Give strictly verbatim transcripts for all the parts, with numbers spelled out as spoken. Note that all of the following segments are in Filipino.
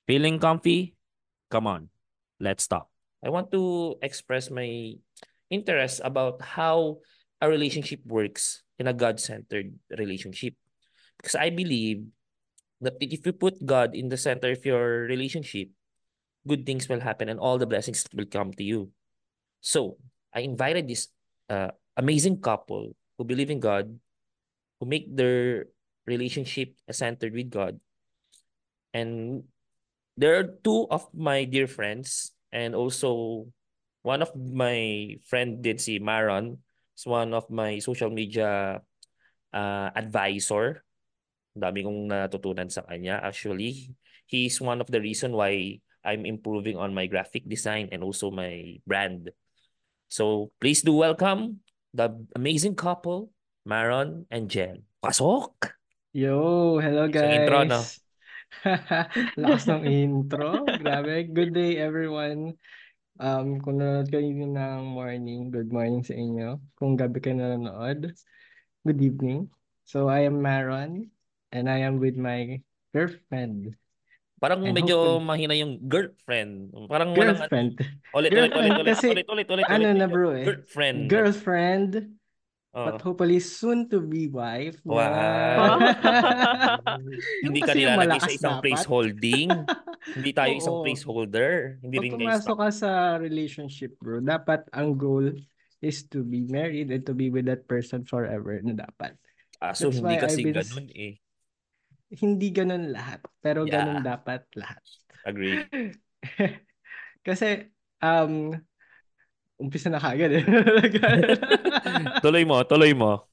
Feeling comfy? Come on, let's talk. I want to express my interest about how a relationship works in a God-centered relationship. Because I believe that if you put God in the center of your relationship, good things will happen and all the blessings will come to you. So I invited this uh, amazing couple who believe in God, who make their relationship centered with God. And there are two of my dear friends, and also one of my friend did si Maron is one of my social media uh, advisor. Ang dami kong natutunan sa kanya. Actually, he's one of the reason why I'm improving on my graphic design and also my brand. So please do welcome the amazing couple, Maron and Jen. Pasok! Yo, hello Isang intro, no? guys. Lakas ng intro. Grabe. Good day everyone. Um, kung nanonood kayo ng morning, good morning sa inyo. Kung gabi kayo nanonood, good evening. So I am Maron and I am with my girlfriend Parang and medyo hopefully mahina yung girlfriend. Parang walang ano eh. girlfriend. Ulit, ulit, ulit, Girlfriend ulit, kasi ulit, ulit, ulit, ulit. ano na Medyo bro eh. girlfriend. Girlfriend but Oh. hopefully soon to be wife na. Wow. Yung Hindi ka kasi yung nilalagay sa malakas isang dapat. placeholding. Hindi tayo isang Oo. placeholder. Hindi Pag rin kayo pumasok stuck. ka sa relationship, bro, dapat ang goal is to be married and to be with that person forever na dapat. Ah, so That's hindi why kasi I've been, s- ganun eh. hindi ganun lahat, pero ganun Yeah, dapat lahat. agree. Kasi, um, umpisa na kagad eh. Tuloy mo, tuloy mo.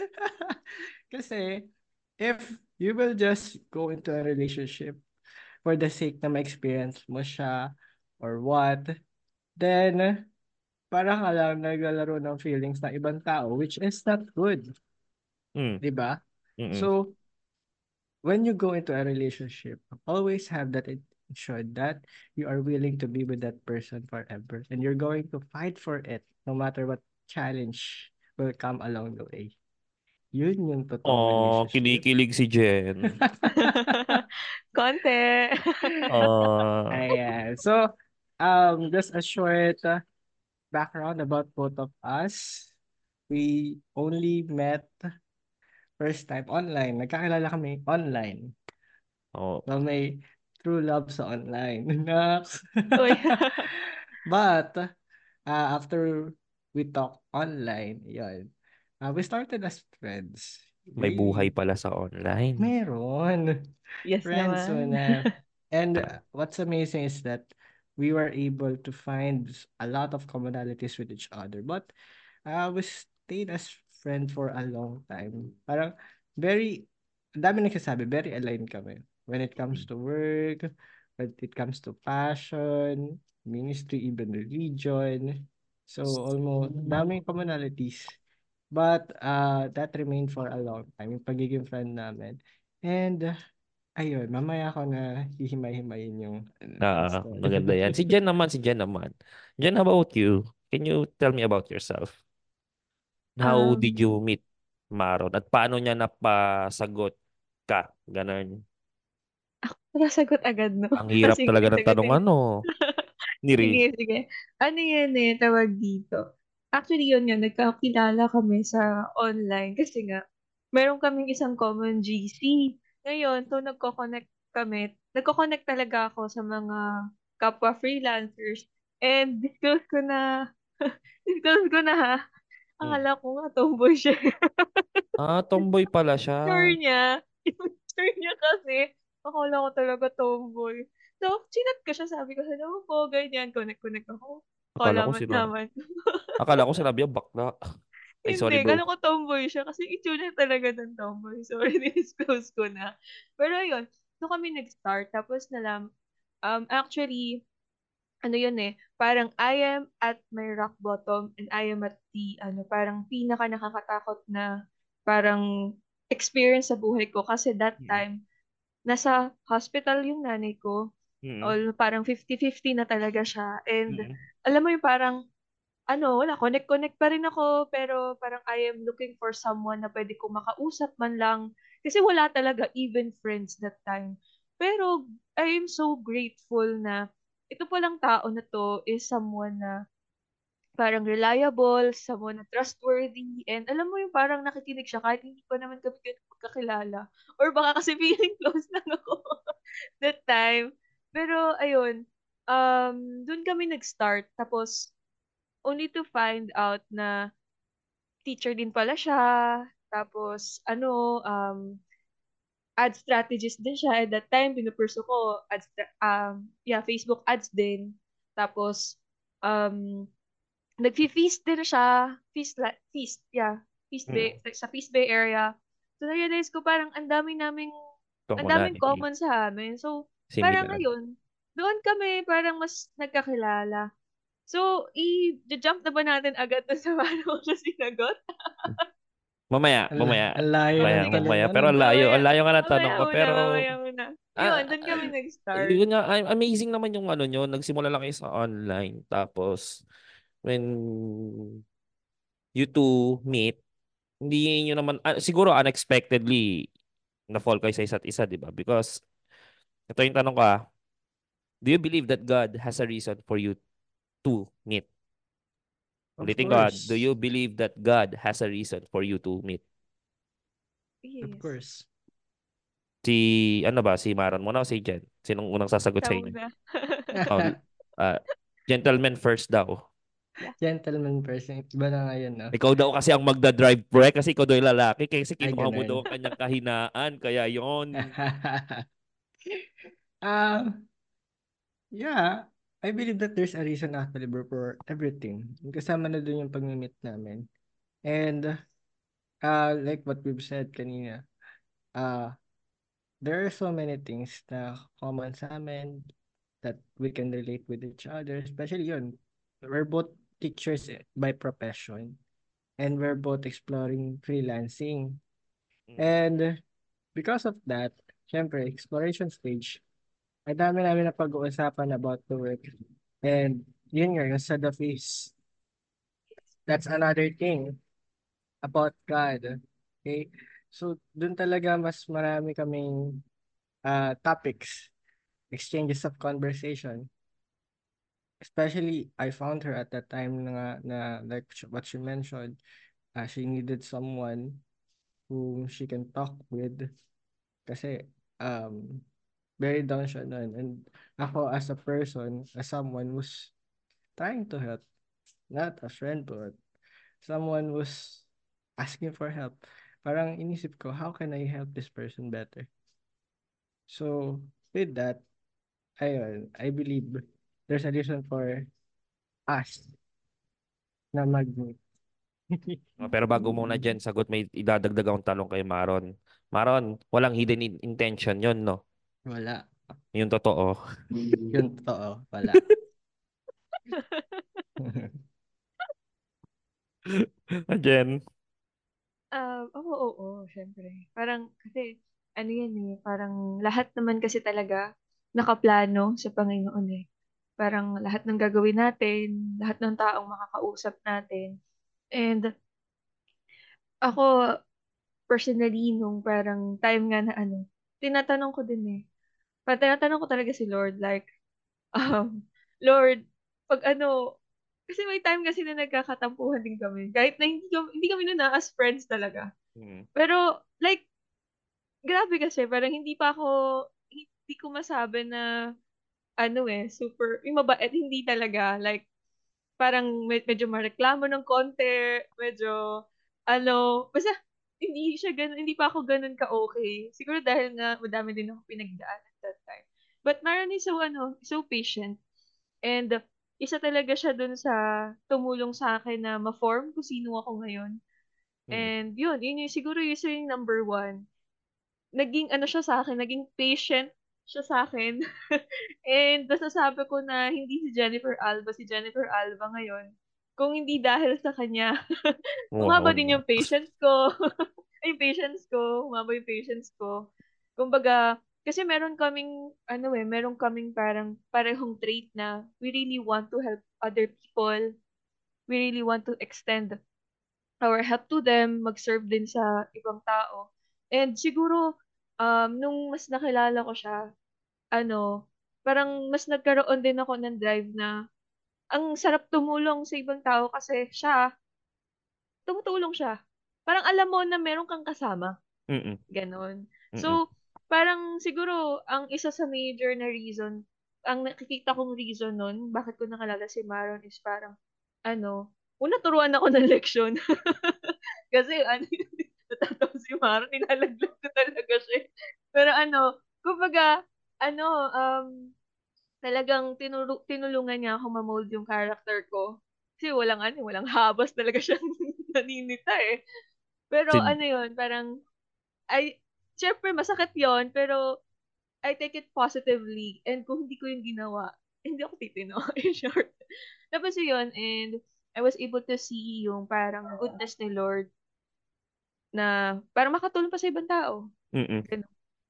Kasi, if you will just go into a relationship for the sake na ma-experience mo siya or what, then parang ka lang naglalaro ng feelings ng ibang tao, which is not good, Mm, di ba? mm-mm. So, when you go into a relationship, always have that intention that you are willing to be with that person forever and you're going to fight for it no matter what challenge will come along the way. Yun yung totoong Oh, relationship. kinikilig si Jen. Konti. Ah, Ayan. So, um, just a short uh, background about both of us. We only met first time online. Nagkakilala kami online. oh, So, may true love sa online. Naks. Uy. But, uh, after we talk online, yun, uh, we started as friends. may buhay We, pala sa online. meron. Yes Friends naman. muna. And uh, what's amazing is that we were able to find a lot of commonalities with each other. But uh, we stayed as friends for a long time. Parang very, ang dami nagsasabi, very aligned kami. When it comes Mm. to work, when it comes to passion, ministry, even religion. So almost, daming commonalities. But uh, that remained for a long time, yung pagiging friend namin. And uh, ayun, mamaya ako na hihimay-himayin yung ano namin Ah, story. maganda yan. Si Jen naman, si Jen naman. Jen, how about you? Can you tell me about yourself? How did Um, you meet Maron? At paano niya napasagot ka? Ganon. Nasagot agad, no? Ang hirap Sige, talaga ng tanong sagutin. ano. Niri. Sige, sige. Ano yan eh, tawag dito. Actually, yun nga, nagkakilala kami sa online kasi nga, meron kaming isang common G C. Ngayon, so nagko-connect kami. Nagko-connect talaga ako sa mga kapwa freelancers. And disclose ko na, disclose ko na ha, Hmm. akala ko nga tomboy siya. Ah, tomboy pala siya. Picture niya, yung picture niya kasi, akala ko talaga tomboy. So, chinat ko siya, sabi ko, hello po, ganyan, connect-connect ako. Akala Akala ko mo sino. naman. Akala ko sinabi yung bakla. Ay, Hindi, sorry bro. kala ko tomboy siya kasi itsura talaga ng tomboy. So, disclose ko na. Pero ayun, so kami nag-start, tapos nalam, um, actually, ano yun eh, parang I am at my rock bottom and I am at the, ano, parang pinaka nakakatakot na parang experience sa buhay ko kasi that Mm. time, nasa hospital yung nanay ko. Mm. All, parang fifty fifty na talaga siya. And Mm. alam mo yung parang, ano, wala, connect-connect pa rin ako, pero parang I am looking for someone na pwede ko makausap man lang. Kasi wala talaga even friends that time. Pero I am so grateful na ito palang tao na 'to is someone na parang reliable, someone na trustworthy, and alam mo yung parang nakikinig siya kahit hindi pa naman kami gano'n magkakilala or baka kasi feeling close lang ako that time. Pero ayun, um, dun kami nag-start tapos only to find out na teacher din pala siya, tapos ano, um, ad strategist din siya at that time pinupursue ko ads um, yeah, Facebook ads din. Tapos, um nagfi-feast din siya, feast la feast, yeah, Feast Mm. Bay sa Feast Bay area. So, na-realize ko parang ang dami naming ang daming Commonality. common sa amin. So, parang Similar. ayun, doon kami parang mas nagkakilala. So, i-ju-jump na ba natin agad dun sa paano ko siya sinagot? Mamaya, Ang la- mamaya. ang layo Oh, Mamaya, ng sige. tanong, mamaya. Pero ano? ang layo. Ang Mamaya, layo nga ng tanong mamaya ko. muna, Pero, mamaya muna. Yun, ah, dun kami ah, nag-start. yun nga, ah, amazing naman yung ano nyo. Nagsimula lang kayo sa online. Tapos, when you two meet, hindi nyo naman, ah, siguro unexpectedly, na-fall kayo sa isa't isa, di ba? Because, ito yung tanong ko ah, do you believe that God has a reason for you to meet? Of Ulitin ko ah, do course. you believe that God has a reason for you to meet? Of Yes. course. Si, ano ba, si Maron muna o si Jen? Sinong unang sasagot Ikaw sa inyo? muna. Oh, ah, gentleman first daw. Yeah. Gentleman person. Iba na ngayon, no? Ikaw daw kasi ang magda-drive pre kasi ikaw daw yung lalaki kasi Ay, kinuha mo daw ganun. ang kanyang kahinaan. Kaya yon. Um, yeah, I believe that there's a reason actually bro for everything. Kasama na dun yung pag-meet namin. And uh, like what we've said kanina, uh, there are so many things na common sa amin that we can relate with each other. Especially yun, we're both teachers eh, by profession. And we're both exploring freelancing. Mm. And because of that, syempre, exploration stage, ay dami namin na pag-uusapan about the work. And yun nga, yung sa the face, that's another thing about God. Okay? So, dun talaga mas marami kaming uh, topics, exchanges of conversation. Especially, I found her at that time na, na like sh- what she mentioned, uh, she needed someone whom she can talk with kasi um, very down siya nun. And ako as a person, as someone who's trying to help, not a friend, but someone who's asking for help. Parang inisip ko, how can I help this person better? So, with that, ayun, I believe there's a reason for us na mag-meet. Oh, pero bago muna dyan, sagot may idadagdag akong talong kay Maron. Maron, walang hidden in- intention yon, no? Wala. Yung totoo. Yun totoo. Wala. Jen. Um, oo, oo, siyempre. Parang kasi ano yan eh, parang lahat naman kasi talaga nakaplano sa Panginoon eh. Parang lahat ng gagawin natin, lahat ng taong makakausap natin. And ako, personally, nung parang time nga na ano, tinatanong ko din eh. Parang tinatanong ko talaga si Lord, like, um, Lord, pag ano, kasi may time kasi na nagkakatampuhan din kami. Kahit na hindi kami, hindi kami na as friends talaga. Mm. Pero, like, grabe kasi, parang hindi pa ako, hindi ko masabi na, ano eh, super, yung mabait, hindi talaga. Like, parang med- medyo mareklamo ng konti, medyo, ano, basta, hindi siya ganun, hindi pa ako ganun ka-okay. Siguro dahil nga, madami din ako pinagdaan at that time. But Maran is so, ano, so patient. And, isa talaga siya dun sa tumulong sa akin na ma-form kung sino ako ngayon. Mm. And yun, yun yung siguro yun yung number one. Naging ano siya sa akin, naging patient siya sa akin. And nasasabi ko na hindi si Jennifer Alba, si Jennifer Alba ngayon. Kung hindi dahil sa kanya, Oo, humaba din no. yung patience ko. Ay, yung patience ko. Humaba yung patience ko. Kumbaga, kasi meron kaming, ano eh, meron kaming parang parehong trait na we really want to help other people. We really want to extend our help to them, mag-serve din sa ibang tao. And siguro, um, nung mas nakilala ko siya, ano, parang mas nagkaroon din ako ng drive na ang sarap tumulong sa ibang tao kasi siya, tumutulong siya. Parang alam mo na meron kang kasama. Mm. Gano'n. Mm. So, parang siguro ang isa sa major na reason, ang nakikita kong reason nun, bakit ko nakalala si Maron is parang, ano, una turuan ako ng leksyon. Kasi ano yun, natatawa si Maron, nilalaglag ko talaga siya. Eh. Pero ano, kumbaga, ano, um, talagang tinuru tinulungan niya ako ma-mold yung character ko. Kasi walang ano, walang habas talaga siyang naninita eh. Pero Sin ano yun, parang ay, siyempre masakit yon pero I take it positively and kung hindi ko yung ginawa, hindi ako titino, in short. Tapos yun, and I was able to see yung parang goodness ni Lord na parang makatulong pa sa ibang tao. mm. Ganun.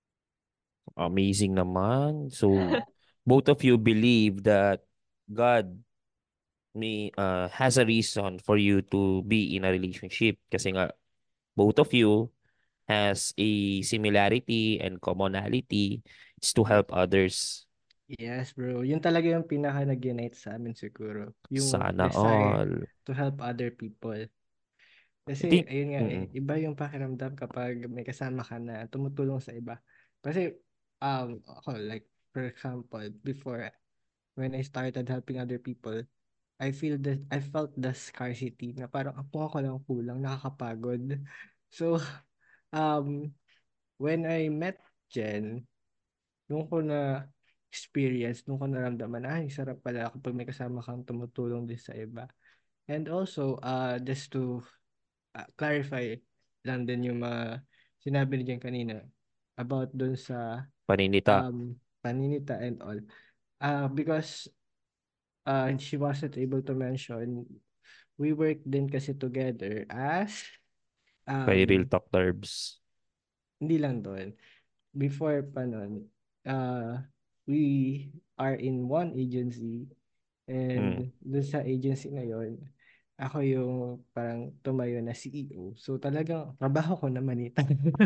Amazing naman. So, both of you believe that God may uh, has a reason for you to be in a relationship kasi nga both of you has a similarity and commonality is to help others. Yes, bro. Yun talaga yung pinaka nag-unite sa amin siguro. Yung Sana desire all. to help other people. I Kasi, think, ayun nga eh, mm, iba yung pakiramdam kapag may kasama ka na tumutulong sa iba. Kasi, um, ako, like, for example, before, when I started helping other people, I feel that, I felt the scarcity na parang ako ako lang kulang, nakakapagod. So, um, when I met Jen, nung ko na experience, nung ko naramdaman, ay, sarap pala kapag may kasama kang tumutulong din sa iba. And also, uh, just to uh, clarify lang din yung mga sinabi niya kanina about dun sa paninita. um, paninita and all. Uh, because uh, she wasn't able to mention, we work din kasi together as, Kay Real um, Talk Terms. hindi lang doon. Before pa nun, uh, we are in one agency. Mm. And dun sa agency na yon, ako yung parang tumayo na C E O. So talagang trabaho ko naman ito.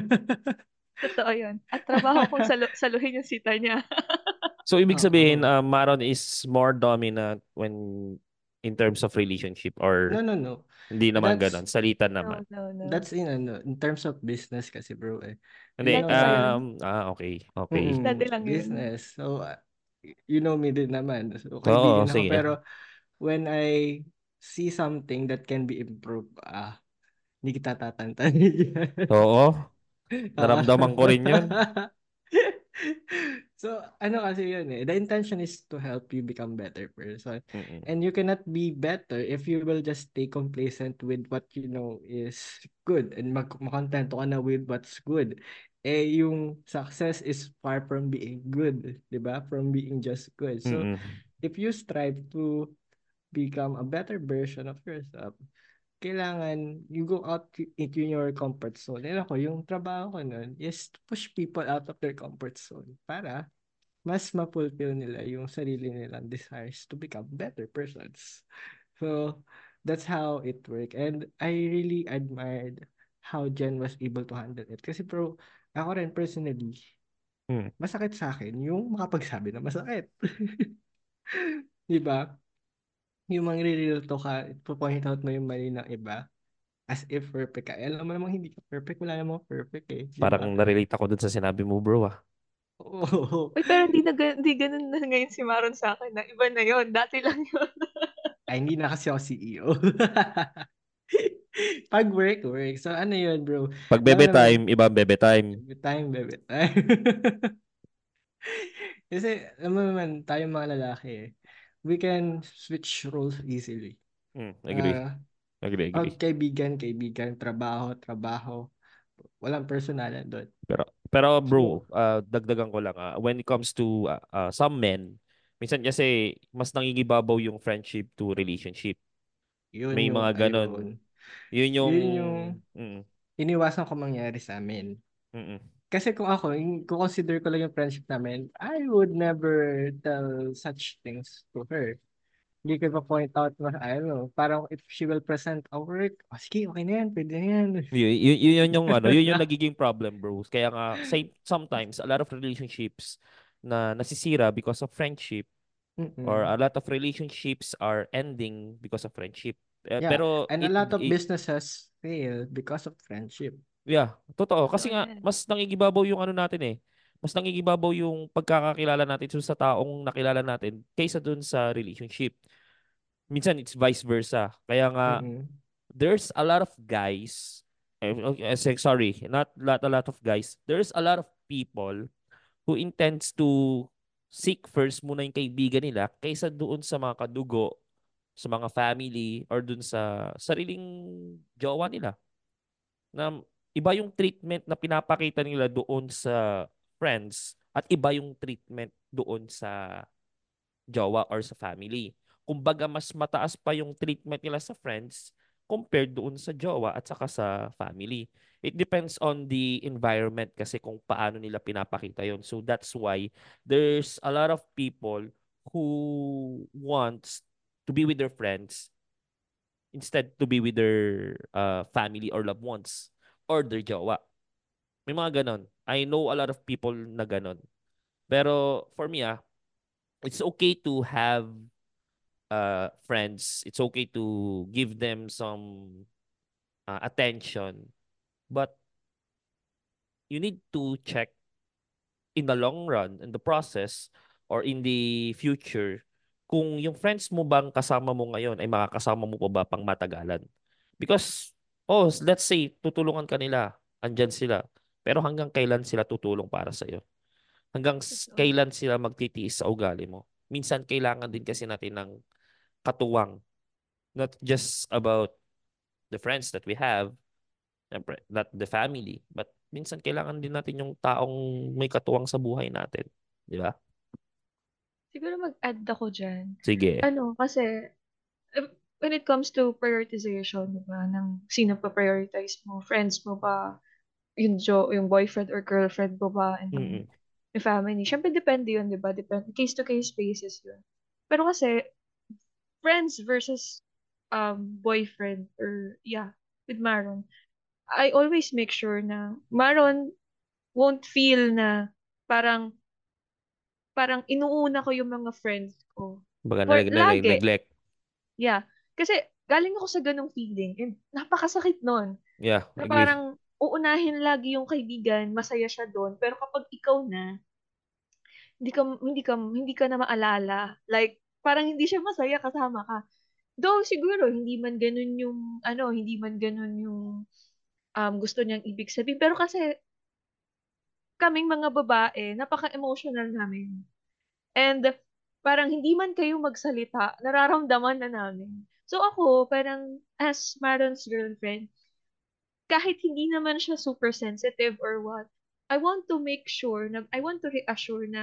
Totoo yun. At trabaho kong salu- saluhin yung sita niya. So, ibig sabihin, Oo. uh, Maron is more dominant when in terms of relationship No, or no, no. hindi naman That's ganon. Salitan No, naman. no, no. that's in ano, in terms of business kasi bro eh. You Hindi. know Dati pa that. yun. Um, ah, okay. Okay. Mm, Dati lang yun. business. So uh, you know me din naman. So Oo, kaibigan ako sige. pero when I see something that can be improved, ah, hindi kita tatantanin. Oo. Ah. Naramdaman ko rin yun. So, ano kasi yun eh. The intention is to help you become better person. Mm-mm. And you cannot be better if you will just stay complacent with what you know is good and mag makontento ka na with what's good. Eh, yung success is far from being good, di ba? From being just good. So, Mm-mm. if you strive to become a better version of yourself, kailangan you go out to- into your comfort zone. And ako, yung trabaho ko nun is to push people out of their comfort zone para mas ma-fulfill nila yung sarili nilang desires to become better persons. So, that's how it worked. And I really admired how Jen was able to handle it. Kasi bro, ako rin personally, Mm. masakit sa akin yung makapagsabi na masakit. Di ba? Yung mga real to ka, po-point out mo yung mali ng iba as if perfect ka. Eh, alam mo namang hindi ka perfect, wala namang perfect eh. Di Parang ba? narelate ako dun sa sinabi mo, bro, ah. Oo. Uy, pero hindi na, ga- hindi ganun na ngayon si Maron sa akin na iba na yon. Dati lang yun. Ay, hindi na kasi ako C E O. Pag work, work. So, ano yun, bro? Pag Alam mo bebe naman, time, iba bebe time. every time, baby, time. Kasi, alam mo naman, tayong mga lalaki, eh, we can switch roles easily. Mm, agree. Ah, Agree, pag agree. kaibigan, kaibigan, trabaho, trabaho, walang personalan doon. Pero, pero So, bro, uh, dagdagan ko lang, ah, when it comes to uh, uh, some men, minsan kasi mas nangingibabaw yung friendship to relationship. yun May yung, mga ganon. ayun. Yun yung, Yun yung mm, iniwasan ko mangyari sa amin. mm, Kasi kung ako, yung- kung consider ko lang yung friendship namin, I would never tell such things to her. Hindi ko pa point out na, I don't know, parang if she will present a work, oh, sige, okay na yan, pwede na yan. yun, yun, yun yung ano, yun yung nagiging problem, bro. Kaya nga, say, sometimes, a lot of relationships na nasisira because of friendship, or Mm-mm. a lot of relationships are ending because of friendship. Eh, Yeah, pero and a it, lot of it businesses fail because of friendship. yeah, totoo. Totoo Kasi nga, yan. mas nangigibabaw yung ano natin eh. Mas nangigibabaw yung pagkakakilala natin dun sa taong nakilala natin kaysa dun sa relationship. Minsan it's vice versa. Kaya nga, Mm-mm. there's a lot of guys, eh, okay, eh, say- sorry, not lot a lot of guys. There's a lot of people who intends to seek first muna yung kaibigan nila kaysa doon sa mga kadugo, sa mga family, or doon sa sariling jowa nila. Na iba yung treatment na pinapakita nila doon sa friends at iba yung treatment doon sa jowa or sa family. Kumbaga mas mataas pa yung treatment nila sa friends compared doon sa jowa at saka sa family. It depends on the environment kasi kung paano nila pinapakita yon. So that's why there's a lot of people who wants to be with their friends instead to be with their uh, family or loved ones or their jowa. May mga ganon. I know a lot of people na ganon. Pero for me ah, it's okay to have uh, friends. It's okay to give them some uh, attention. But you need to check in the long run, in the process, or in the future, kung yung friends mo bang kasama mo ngayon ay makakasama mo pa ba pang matagalan. Because, oh, let's say, tutulungan ka nila, andyan sila. Pero hanggang kailan sila tutulong para sa'yo? Hanggang s- Totoo. kailan sila magtitiis sa ugali mo? Minsan, kailangan din kasi natin ng katuwang. Not just about the friends that we have, syempre, not the family, but minsan kailangan din natin yung taong may katuwang sa buhay natin. Di ba? Siguro mag-add ako dyan. Sige. Ano, kasi um, when it comes to prioritization, di ba, ng sino pa prioritize mo, friends mo ba, yung, jo yung boyfriend or girlfriend mo ba, and yung, Mm-mm. yung family. Siyempre, depende yun, di ba? Depende, case-to-case basis yun. Pero kasi, friends versus um boyfriend or, yeah, with Maron, I always make sure na Maron won't feel na parang parang inuuna ko yung mga friends ko. Baga For nalag nalag lagi, neglect. yeah. Kasi galing ako sa ganong feeling and napakasakit nun. Yeah, Na agree. parang uunahin lagi yung kaibigan, masaya siya doon. Pero kapag ikaw na, hindi ka hindi ka hindi ka na maalala. Like parang hindi siya masaya kasama ka. Though siguro hindi man ganun yung ano, hindi man ganun yung um, gusto niyang ibig sabihin. Pero kasi kaming mga babae, napaka-emotional namin. And parang hindi man kayo magsalita, nararamdaman na namin. So ako, parang as Maron's girlfriend, kahit hindi naman siya super sensitive or what, I want to make sure na, I want to reassure na,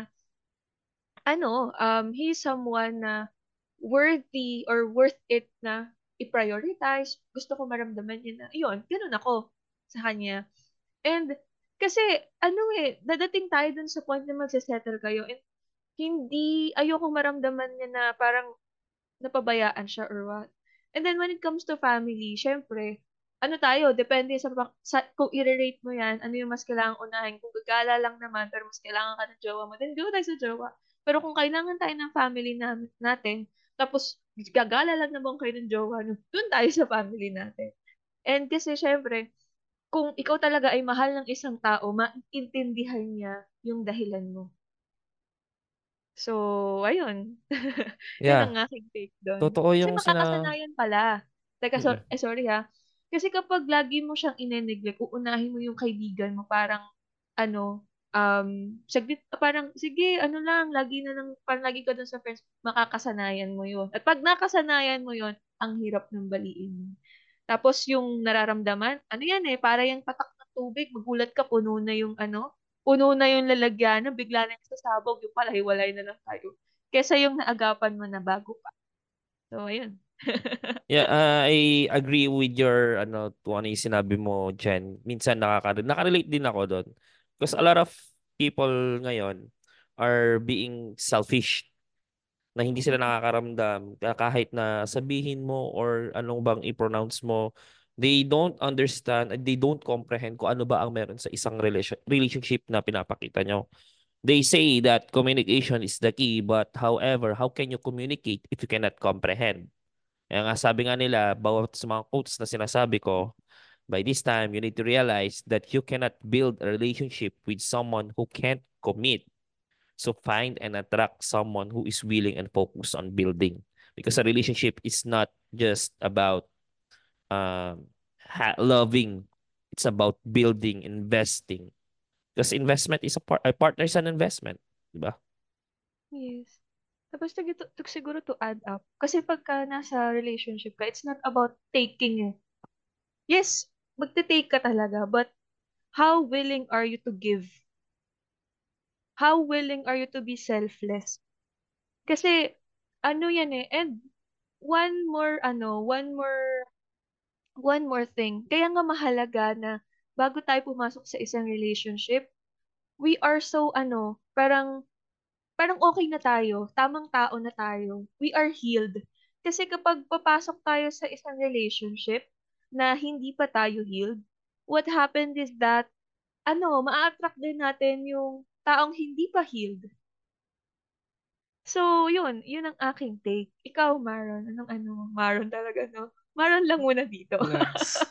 ano, um, he's someone na worthy or worth it na i-prioritize. Gusto ko maramdaman niya na, yun, ganun ako sa kanya. And, kasi, ano eh, dadating tayo dun sa point na magsisettle kayo. And, hindi, ayoko maramdaman niya na parang napabayaan siya or what. And then when it comes to family, syempre, ano tayo, depende sa, pa- sa kung i-rate mo yan, ano yung mas kailangan unahin. Kung gagala lang naman, pero mas kailangan ka ng jowa mo, then go tayo sa jowa. Pero kung kailangan tayo ng family na, natin, tapos gagala lang naman kayo ng jowa, no, dun tayo sa family natin. And kasi syempre, kung ikaw talaga ay mahal ng isang tao, maintindihan niya yung dahilan mo. So, ayun. Yun ang Yeah, aking take doon. totoo Kasi yung sina makakasanayan pala. Teka, so, Mm-mm. eh, sorry ha. Kasi kapag lagi mo siyang ine-neglect, uunahin mo yung kaibigan mo, parang, ano, um, saglit, parang, sige, ano lang, lagi na lang, parang lagi ka dun sa friends, makakasanayan mo yun. At pag nakasanayan mo yun, ang hirap ng baliin. Tapos yung nararamdaman, ano yan eh, para yung patak ng tubig, magulat ka, puno na yung ano, puno na yung lalagyan, bigla na yung sasabog, yung pala, hiwalay na lang tayo. Kesa yung naagapan mo na bago pa. So, ayun. Yeah, uh, I agree with your ano, kung ano yung sinabi mo, Jen. Minsan nakaka nakarelate din ako doon. Because a lot of people ngayon are being selfish na hindi sila nakakaramdam Kaya kahit na sabihin mo or anong bang i-pronounce mo, they don't understand and they don't comprehend kung ano ba ang meron sa isang relation, relationship na pinapakita nyo. They say that communication is the key, but however, how can you communicate if you cannot comprehend? Kaya nga sabi nga nila, bawat sa mga quotes na sinasabi ko, by this time, you need to realize that you cannot build a relationship with someone who can't commit. So find and attract someone who is willing and focused on building. Because a relationship is not just about um, ha- loving. It's about building, investing. Because investment is a, par- a partner is an investment. Diba? Yes. Tapos to, to, siguro to add up, kasi pagka nasa relationship ka, it's not about taking eh. Yes, magte-take ka talaga, but how willing are you to give? How willing are you to be selfless? Kasi, ano yan eh, and one more, ano, one more, one more thing. Kaya nga mahalaga na bago tayo pumasok sa isang relationship, we are so, ano, parang parang okay na tayo, tamang tao na tayo, we are healed. Kasi kapag papasok tayo sa isang relationship na hindi pa tayo healed, what happened is that, ano, maa-attract din natin yung taong hindi pa healed. So, yun, yun ang aking take. Ikaw, Maron, anong ano, Maron talaga, no? Maron lang muna dito. Nice.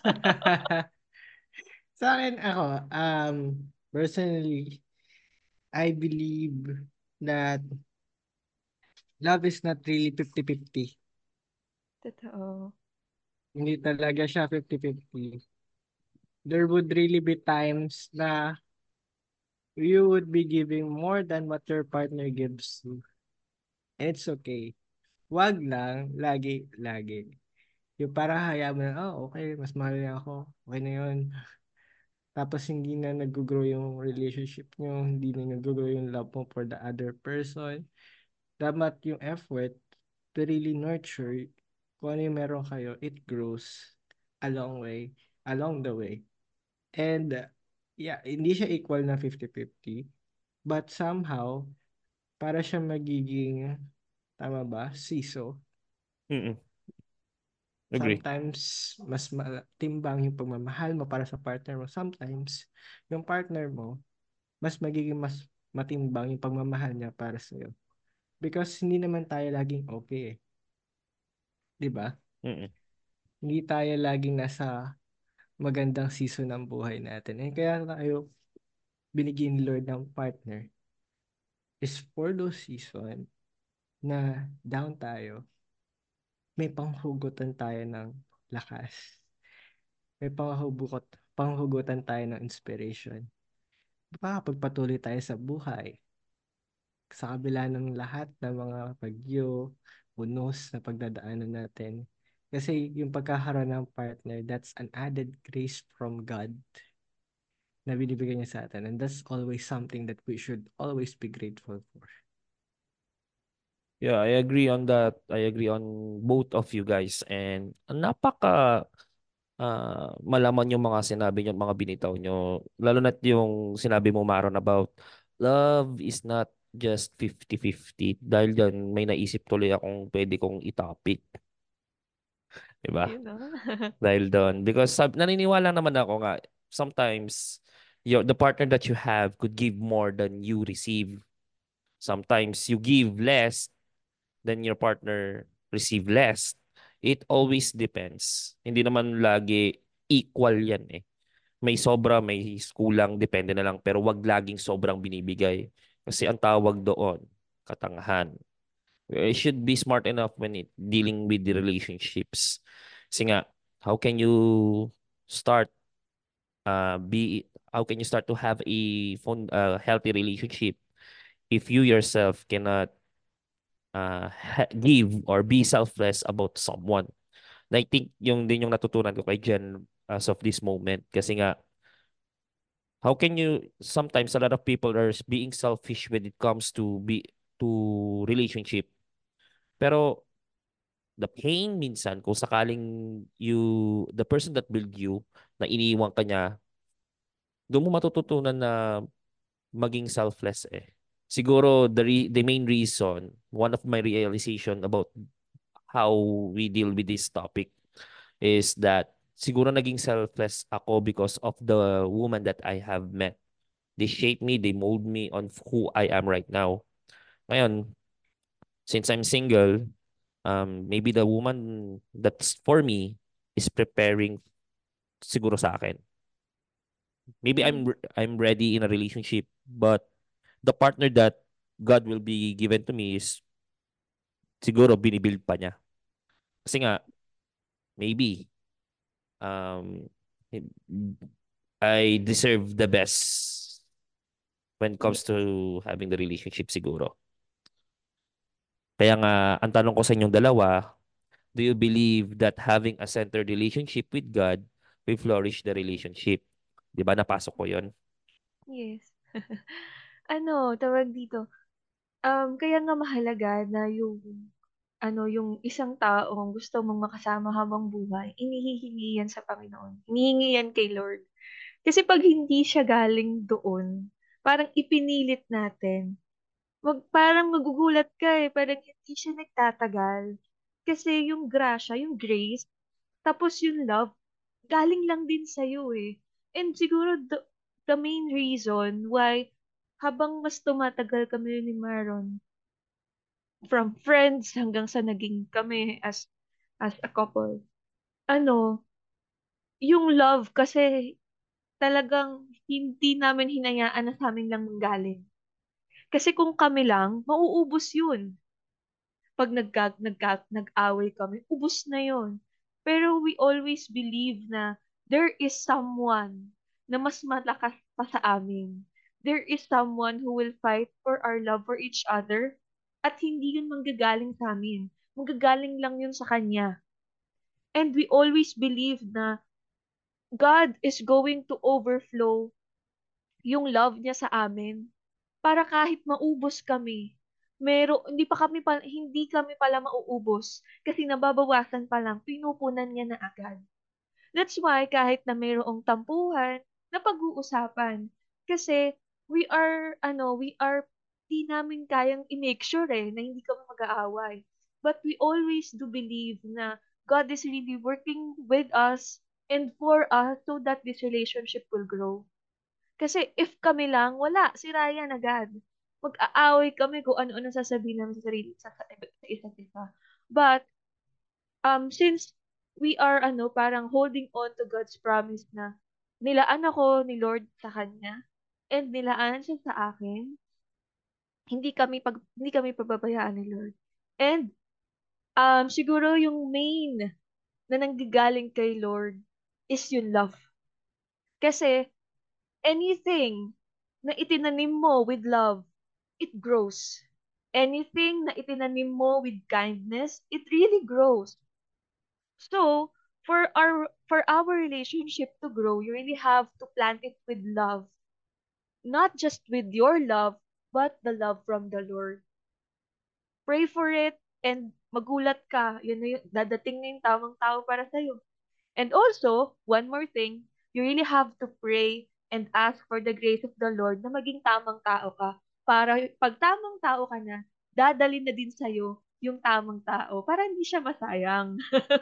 Sa akin, ako, um, personally, I believe that love is not really fifty-fifty. Totoo. Hindi talaga siya fifty-fifty. There would really be times na you would be giving more than what your partner gives you. And it's okay. Wag lang, lagi, lagi. Yung parang hayaan mo na, oh, okay, mas mahal niya ako. Okay na yun. Tapos hindi na nag-grow yung relationship nyo, hindi na nag-grow yung love mo for the other person. Dapat yung effort to really nurture kung ano yung meron kayo, it grows along way, along the way. And uh, yeah, hindi siya equal na fifty-fifty. But somehow, para siya magiging, tama ba, siso, Mm-mm. Agree. sometimes mas matimbang yung pagmamahal mo para sa partner mo. Sometimes, yung partner mo, mas magiging mas matimbang yung pagmamahal niya para sa'yo. Because hindi naman tayo laging okay eh. 'Di ba? Mm-mm. Hindi tayo laging nasa magandang season ng buhay natin. Eh kaya tayo binigyan ni Lord ng partner is for those season na down tayo, may panghugutan tayo ng lakas. May panghugot, panghugutan tayo ng inspiration. Makakapagpatuloy tayo sa buhay sa kabila ng lahat ng mga bagyo, unos na pagdadaanan natin. Kasi yung pagkakaroon ng partner, that's an added grace from God na binibigay niya sa atin. And that's always something that we should always be grateful for. Yeah, I agree on that. I agree on both of you guys. And napaka ah, malaman yung mga sinabi nyo, mga binitaw nyo. Lalo na yung sinabi mo, Maron, about love is not just fifty-fifty. Dahil dyan, may naisip tuloy akong pwede kong itopic. Diba? You know? Dahil doon. Because sab naniniwala naman ako nga, sometimes your, the partner that you have could give more than you receive. Sometimes you give less than your partner receive less. It always depends. Hindi naman lagi equal yan eh. May sobra, may kulang, depende na lang. Pero wag laging sobrang binibigay. Kasi ang tawag doon, katangahan. You should be smart enough when it dealing with the relationships. Kasi nga, how can you start uh be how can you start to have a fun, uh, healthy relationship if you yourself cannot uh, ha- give or be selfless about someone. And I think yung din yung natutunan ko kay Jen as of this moment. Kasi nga, how can you, sometimes a lot of people are being selfish when it comes to be to relationship. Pero the pain minsan, kung sakaling you, the person that build you, na iniiwan ka niya, doon mo matututunan na maging selfless eh. Siguro the re- the main reason, one of my realization about how we deal with this topic is that siguro naging selfless ako because of the woman that I have met. They shape me, they mold me on who I am right now. Ngayon, since I'm single, um, maybe the woman that's for me is preparing siguro sa akin. Maybe I'm Mm. re- I'm ready in a relationship, but the partner that God will be given to me is siguro binibuild pa niya. Kasi nga, maybe um I deserve the best when it Yeah. comes to having the relationship siguro. Kaya nga, ang tanong ko sa inyong dalawa, do you believe that having a centered relationship with God will flourish the relationship? Di ba napasok ko yon? Yes. Ano, tawag dito, um, kaya nga mahalaga na yung ano, yung isang taong gusto mong makasama habang buhay, inihihingi yan sa Panginoon. Hinihingi yan kay Lord. Kasi 'pag hindi siya galing doon, parang ipinilit natin, wag parang magugulat ka, eh, parang hindi siya nagtatagal. Kasi yung grasya, yung grace, tapos yung love, galing lang din sa'yo, eh. And siguro the the main reason why habang mas tumatagal kami ni Maron, from friends hanggang sa naging kami as as a couple, ano, yung love kasi talagang hindi namin hinayaan na sa'min lang manggaling. Kasi kung kami lang, mauubos yun. 'Pag nagka nagka nag-away kami, ubos na yun. Pero we always believe na there is someone na mas malakas pa sa amin. There is someone who will fight for our love for each other at hindi yun manggagaling sa'min. Manggagaling lang yun sa kanya. And we always believe na God is going to overflow yung love niya sa amin para kahit maubos kami, mero hindi pa kami pa hindi kami pala mauubos kasi nababawasan pa lang, pinupunan niya na agad. That's why kahit na mayroong tampuhan, napag-uusapan. Kasi we are ano, we are di namin kayang i-make sure eh, na hindi kami mag-aaway. But we always do believe na God is really working with us and for us so that this relationship will grow. Kasi if kami lang, wala, sira yan agad. Mag-aaway kami kung ano-ano sasabihin namin sa sarili sa, sa, sa isa't isa. But um since we are ano parang holding on to God's promise na nilaan ako ni Lord sa kanya and nilaan siya sa akin, hindi kami pag hindi kami pababayaan ni Lord. And um siguro yung main na nanggagaling kay Lord is yung love. Kasi anything na itinanim mo with love, it grows. Anything na itinanim mo with kindness, it really grows. So, for our for our relationship to grow, you really have to plant it with love. Not just with your love, but the love from the Lord. Pray for it and magulat ka. Yun na yun, dadating na yung tamang tao para sa'yo. And also, one more thing, you really have to pray and ask for the grace of the Lord na maging tamang tao ka. Para pag tamang tao ka na, dadalhin na din sa'yo yung tamang tao para hindi siya masayang.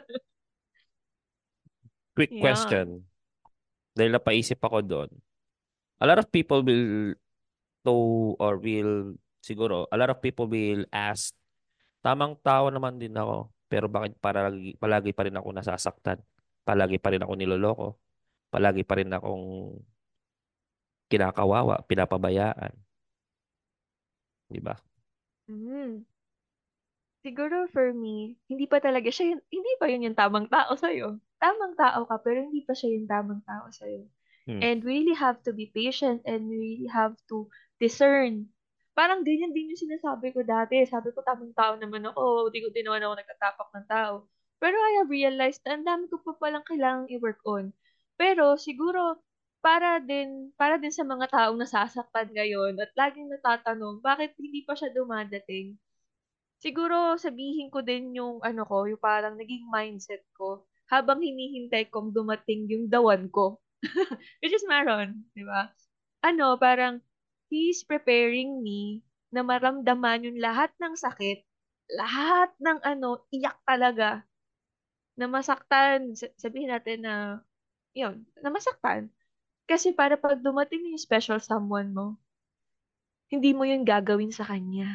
Quick Yan. question. Dahil napaisip ako doon. A lot of people will know or will, siguro, a lot of people will ask, tamang tao naman din ako, pero bakit palagi, palagi pa rin ako nasasaktan? Palagi pa rin ako niloloko? Palagi pa rin akong kinakawawa, pinapabayaan? Di ba? Mm. Siguro for me, hindi pa talaga siya yun, hindi pa yun yung tamang tao sa'yo. Tamang tao ka, pero hindi pa siya yung tamang tao sa'yo. Hmm. And we really have to be patient and we really have to discern. Parang ganyan din yung sinasabi ko dati. Sabi ko, tamang tao naman ako. Hindi ko din naman ako nagkatapak ng tao. Pero I have realized na ang dami ko pa palang kailangang i-work on. Pero siguro, para din, para din sa mga taong nasasaktan ngayon at laging natatanong, bakit hindi pa siya dumadating? Siguro sabihin ko din yung ano ko, yung parang naging mindset ko habang hinihintay kong dumating yung the one ko. Which is Maron, di ba? Ano, parang he's preparing me na maramdaman yung lahat ng sakit, lahat ng ano, iyak talaga, na masaktan, sa- sabihin natin na, yun, na masaktan. Kasi para pag dumating na yung special someone mo, hindi mo yun gagawin sa kanya.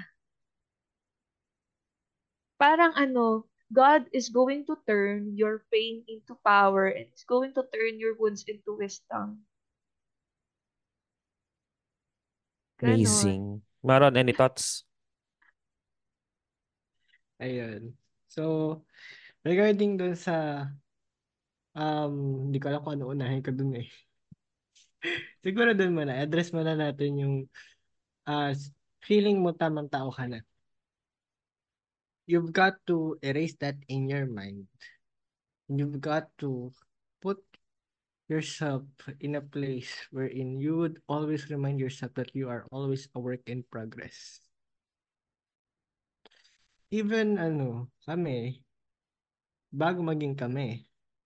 Parang ano, God is going to turn your pain into power and is going to turn your wounds into wisdom. Ganon. Amazing. Maron, any thoughts? Ayun. So, regarding dun sa, um, hindi ko alam kung ano unahin ko dun eh. Siguro dun muna, address muna natin yung uh, feeling mo tamang tao ka na. You've got to erase that in your mind. You've got to put yourself in a place wherein you would always remind yourself that you are always a work in progress. Even ano, kami, bago maging kami,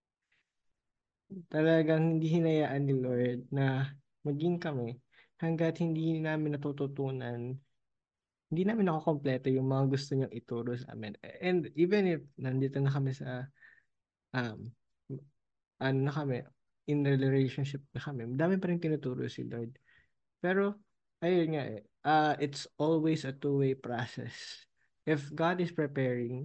talagang hindi hinayaan ni Lord na maging kami hanggat hindi namin natututunan, hindi namin nakokompleto yung mga gusto niyang ituro sa amin. And even if nandito na kami sa, um, ano na kami, in a relationship na kami, dami pa rin tinuturo si Lord. Pero, ayun nga eh, uh, it's always a two-way process. If God is preparing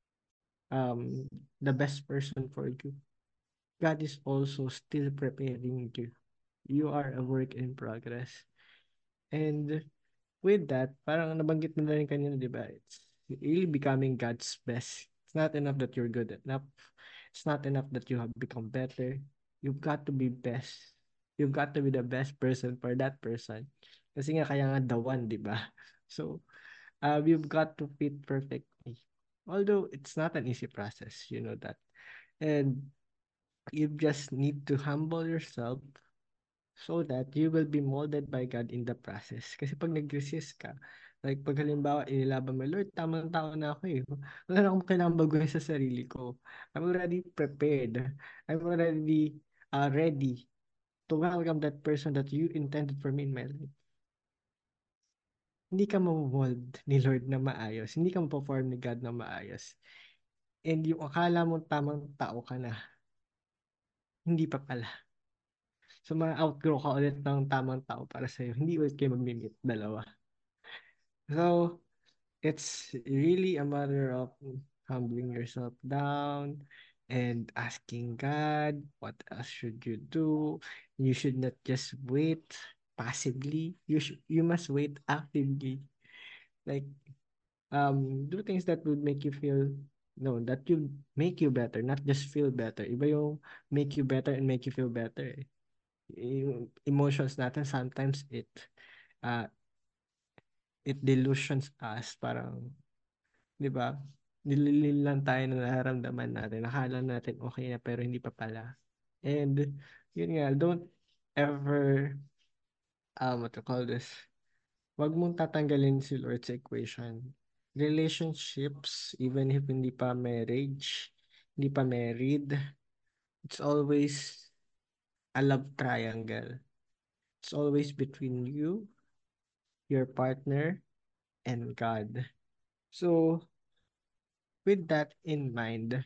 um the best person for you, God is also still preparing you. You are a work in progress. And with that, parang nabanggit mo na rin kanina, di ba? It's really becoming God's best. It's not enough that you're good enough. It's not enough that you have become better. You've got to be best. You've got to be the best person for that person. Kasi nga kaya nga the one, di ba? So, uh, you've got to fit perfectly. Although it's not an easy process, you know that. And you just need to humble yourself so that you will be molded by God in the process. Kasi pag nag-resist ka, like pag halimbawa inilaban mo, Lord, tamang tao na ako eh. Wala na akong kailangang baguhin sa sarili ko. I'm already prepared. I'm already uh, ready to welcome that person that you intended for me in my life. Hindi ka ma-mold ni Lord na maayos. Hindi ka ma-perform ni God na maayos. And yung akala mo tamang tao ka na, hindi pa pala. So, ma-outgrow ka ulit ng tamang tao para sa'yo. Hindi ulit kayo mag-meet dalawa. So, it's really a matter of humbling yourself down and asking God, what else should you do? You should not just wait passively. You should, you must wait actively. Like, um, do things that would make you feel, no, that you make you better, not just feel better. Iba yung make you better and make you feel better. Eh. Yung emotions natin, sometimes it, uh, it delusions us. Parang, di ba? Nililin lang tayo na nararamdaman natin. Nakala natin okay na pero hindi pa pala. And yun nga, don't ever, um, what to call this? Wag mong tatanggalin si Lord sa equation. Relationships, even if hindi pa marriage, hindi pa married, it's always a love triangle. It's always between you, your partner, and God. So, with that in mind,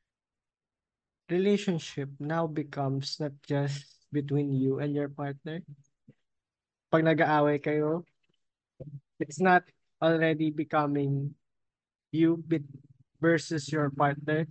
relationship now becomes not just between you and your partner. Pag nag-aaway kayo, it's not already becoming you bit- versus your partner.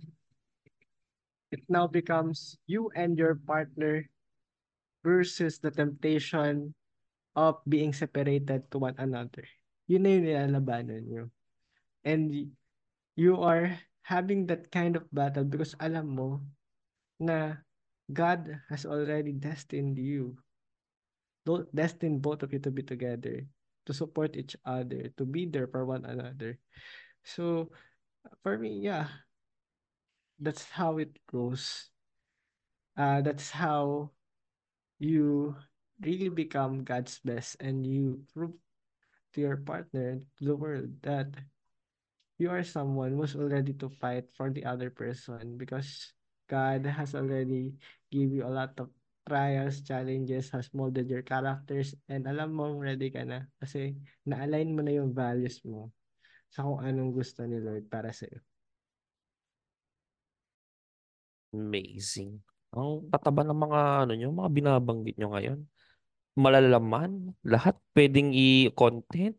It now becomes you and your partner versus the temptation of being separated to one another. Yun na yung nilalabanan nyo. And y- you are having that kind of battle because alam mo na God has already destined you, do- destined both of you to be together, to support each other, to be there for one another. So, for me, yeah, that's how it goes. Uh, that's how you really become God's best and you prove to your partner, to the world, that you are someone who's already to fight for the other person because God has already give you a lot of trials, challenges, has molded your characters, and alam mo ready ka na kasi na-align mo na yung values mo sa kung anong gusto ni Lord para sa'yo. Amazing. Ang tataba ng mga ano nyo, mga binabanggit nyo ngayon. Malalaman, lahat pwedeng i-content.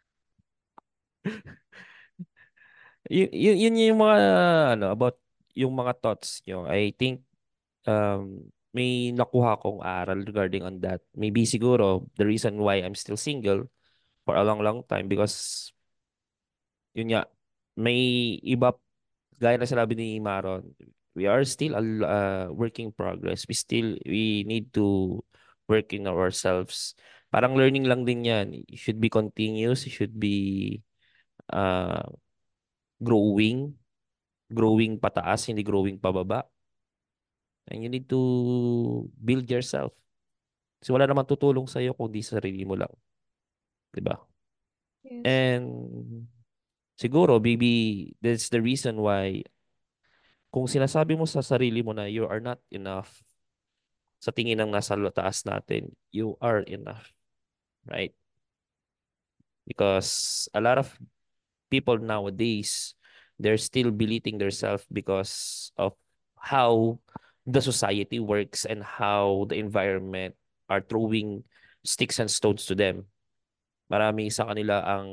Y- y- yun yung mga ano about yung mga thoughts nyo. I think um may nakuha akong aral regarding on that. Maybe siguro the reason why I'm still single for a long long time because yun nga may iba gaya na sinabi ni Maron, we are still a l- uh, work in progress. We still we need to work in ourselves. Parang learning lang din yan. It should be continuous. It should be uh, growing. Growing pataas, hindi growing pababa. And you need to build yourself. Kasi wala naman tutulong sa'yo kung di sarili mo lang. Diba? Yes. And siguro, maybe that's the reason why kung sinasabi mo sa sarili mo na you are not enough sa tingin ng nasa taas natin, you are enough, right? Because a lot of people nowadays, they're still belittling themselves because of how the society works and how the environment are throwing sticks and stones to them. Marami sa kanila ang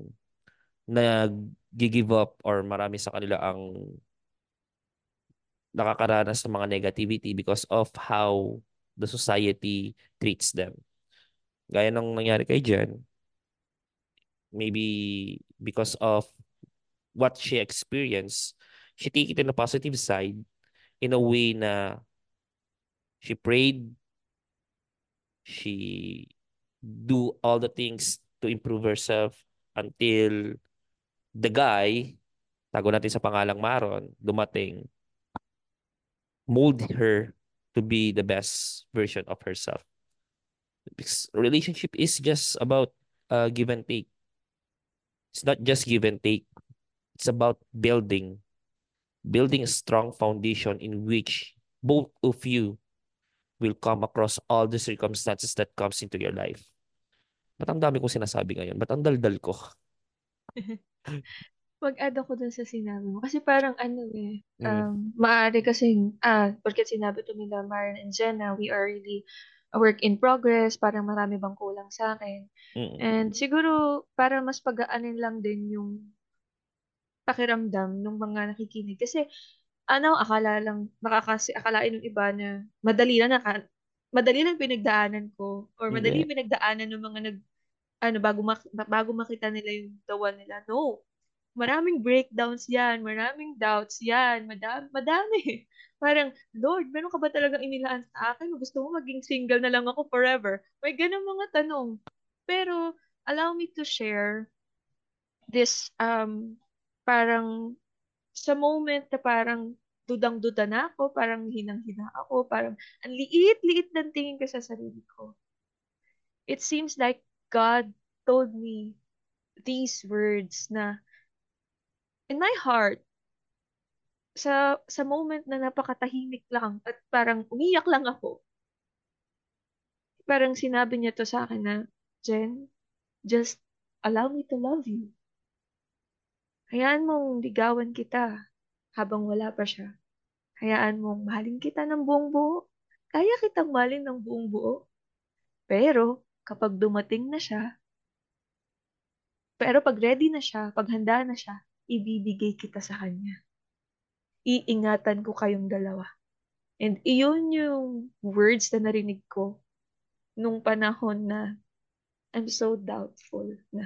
nag-give up or marami sa kanila ang nakakaranas ng mga negativity because of how the society treats them. Gaya ng nangyari kay Jen, maybe because of what she experienced, she take it in a positive side in a way na she prayed, she do all the things to improve herself until the guy, tago natin sa pangalang Maron, dumating, mold her to be the best version of herself. Because relationship is just about uh, give and take. It's not just give and take. It's about building, building a strong foundation in which both of you will come across all the circumstances that comes into your life. Ba't ang dami kong sinasabi ngayon? Ba't ang daldal ko? Mag-add ako dun sa sinabi mo. Kasi parang ano eh, Mm, um, maaari kasing, ah, porket sinabi to nila Maren and Jenna, we are really a work in progress, parang marami bang kulang sa akin. mm, And siguro, para mas pagaanin lang din yung pakiramdam ng mga nakikinig. Kasi, ano, akala lang, makakasi, akalain ng iba na madali lang naka, madali lang pinagdaanan ko, or madali hindi. pinagdaanan ng mga nag, ano, bago, mak bago makita nila yung the one nila. No, maraming breakdowns yan, maraming doubts yan, madami, madami. Parang, Lord, meron ka ba talagang inilaan sa akin? O gusto mo maging single na lang ako forever? May ganang mga tanong. Pero, allow me to share this, um, parang, sa moment na parang dudang-duda na ako, parang hinang-hina ako, parang ang liit-liit ng tingin ko sa sarili ko. It seems like God told me these words na in my heart, sa sa moment na napakatahimik lang at parang umiyak lang ako, parang sinabi niya to sa akin na, Jen, just allow me to love you. Hayaan mong ligawan kita habang wala pa siya. Hayaan mong mahalin kita ng buong buo. Kaya kitang mahalin ng buong buo. Pero, kapag dumating na siya, pero pag ready na siya, pag handa na siya, ibibigay kita sa kanya. Iingatan ko kayong dalawa. And iyon yung words na narinig ko nung panahon na I'm so doubtful na.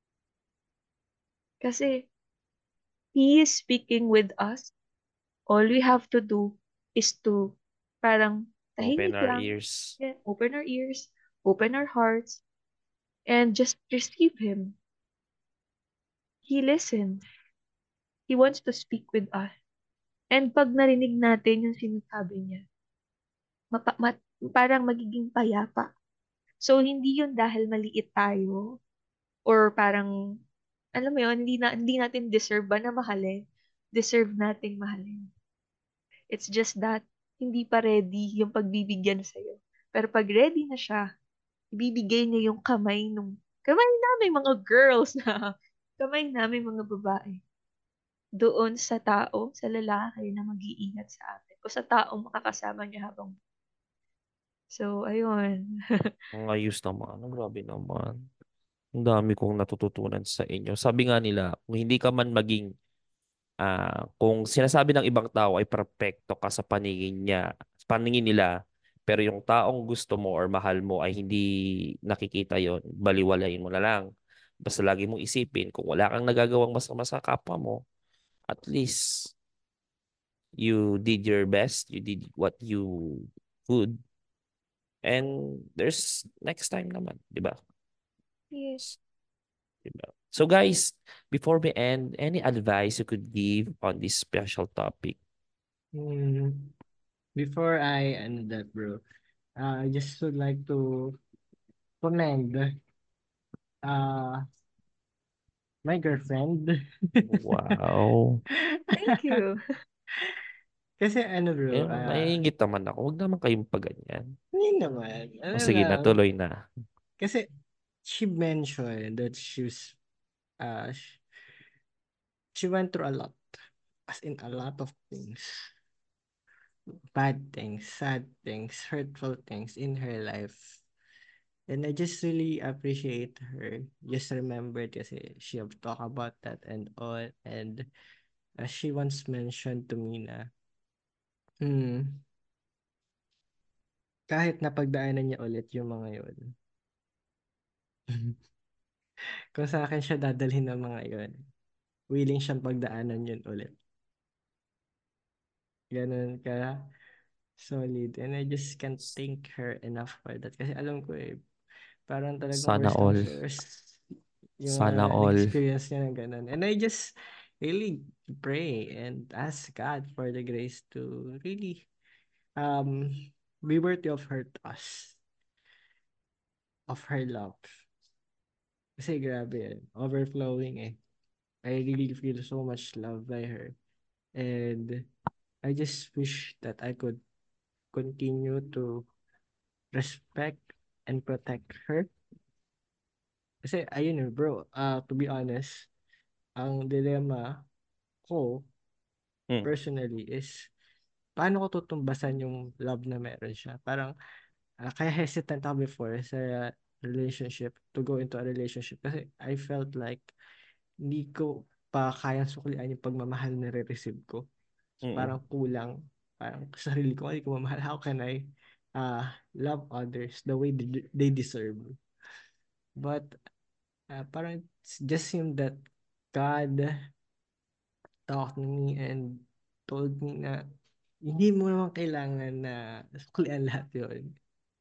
Kasi He is speaking with us. All we have to do is to parang Open tahimik our lang, ears. yeah, open our ears, open our hearts, and just receive Him. He listens. He wants to speak with us. And pag narinig natin yung sinasabi niya, mapa- mat- parang magiging payapa. So, hindi yun dahil maliit tayo or parang, alam mo yun, hindi, na, hindi natin deserve ba na mahalin? Deserve nating mahalin. It's just that, hindi pa ready yung pagbibigyan sa'yo. Pero pag ready na siya, ibibigay niya yung kamay nung, kamay namin mga girls na, kamay namin mga babae. Doon sa tao, sa lalaki na mag-iingat sa atin. o sa taong makakasama niyo habang so, ayun. Ang ayos naman. Ang grabe naman. Ang dami kong natututunan sa inyo. Sabi nga nila, kung hindi ka man maging, ah, kung sinasabi ng ibang tao ay perpekto ka sa paningin niya, sa paningin nila, pero yung taong gusto mo or mahal mo ay hindi nakikita yon, baliwalayin mo na lang. Basta lagi mong isipin, kung wala kang nagagawang masama sa kapwa mo, at least you did your best, you did what you could, and there's next time naman, di ba? Yes. Diba? So guys, before we end, any advice you could give on this special topic? Hmm. Before I end that, bro, uh, I just would like to commend uh my girlfriend. Wow. Thank you. Kasi ano Eh, bro, ah naiingit naman ako. Huwag naman kayong paganyan. hindi naman. O Ano sige, lang. natuloy na. Kasi she mentioned that she was uh sh- she went through a lot. As in a lot of things. Bad things, sad things, hurtful things in her life. And I just really appreciate her. Just remembered kasi she have talked about that and all. And as she once mentioned to me na, hmm, kahit napagdaanan niya ulit yung mga yun, kung sa akin siya dadalhin ng mga yun, willing siyang pagdaanan yun ulit. Ganun ka solid. And I just can't thank her enough for that. Kasi alam ko eh, parang talagang Sana worst comes all. to worst yung Sana mga all. nag-experience niya ng ganun. And I just really pray and ask God for the grace to really um be worthy of her trust, of her love. Kasi grabe yan. Overflowing eh. I really feel so much love by her. And I just wish that I could continue to respect and protect her. Kasi ayun eh bro, uh, to be honest, ang dilemma ko Mm, personally is paano ko tutumbasan yung love na meron siya. Parang ah, kaya hesitant ako before sa relationship, to go into a relationship kasi I felt like hindi ko pa kayang suklian yung pagmamahal na re-receive ko. So, mm, parang kulang. Parang sa sarili ko, hindi ko mamahal. How can I uh, love others the way they, they deserve? But uh, parang it's just seemed that God talked to me and told me na hindi mo naman kailangan na suklian lahat yun.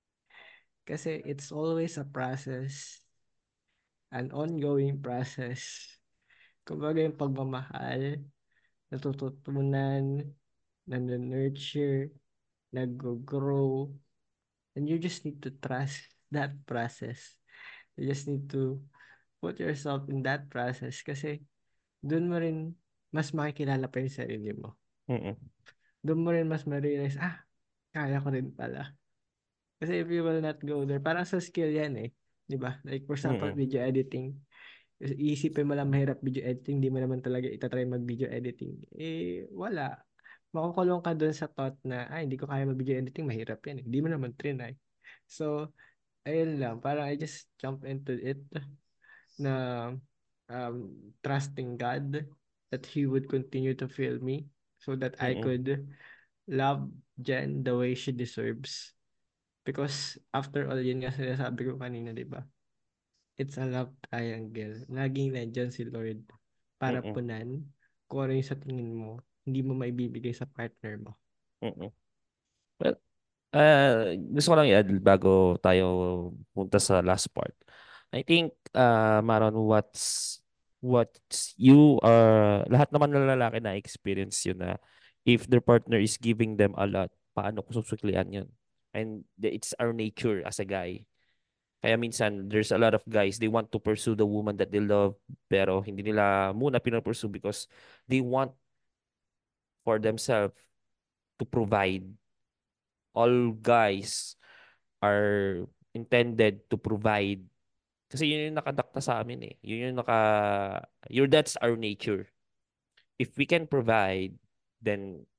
Kasi it's always a process, an ongoing process. Kumbaga yung pagmamahal, natututunan, nag-nurture, nag-grow, and you just need to trust that process. You just need to put yourself in that process kasi doon mo rin mas makikilala pa yung sarili mo. mm, Doon mo rin mas ma-realize, ah, kaya ko rin pala. Kasi if you will not go there, parang sa skill yan eh. Di ba? Like for example, mm, video editing. Iisipin mo lang mahirap video editing, di mo naman talaga itatry mag-video editing. Eh, wala. Makukulong ka doon sa thought na, ay, hindi ko kaya mag-video editing, mahirap yan eh. Hindi mo naman trinay. So, ayun lang. Parang I just jump into it na um, trusting God that He would continue to fill me so that I mm, could love Jen the way she deserves. Because after all, yun nga sinasabi ko kanina, di ba? It's a love triangle. Laging nandyan si Lord para mm, punan kung ano yung sa tingin mo, hindi mo maibibigay sa partner mo. mm. Well, uh, gusto ko lang i-add bago tayo punta sa last part. I think, uh, Maron, what's what's you are lahat naman ng lalaki na experience yun na if their partner is giving them a lot, paano ko susuklian yun? And the- it's our nature as a guy. Kaya minsan, there's a lot of guys, they want to pursue the woman that they love, pero hindi nila muna pinapursue because they want for themselves to provide. All guys are intended to provide. Kasi yun yung nakadakta sa amin eh. Yun yung naka... Your, that's our nature. If we can provide, then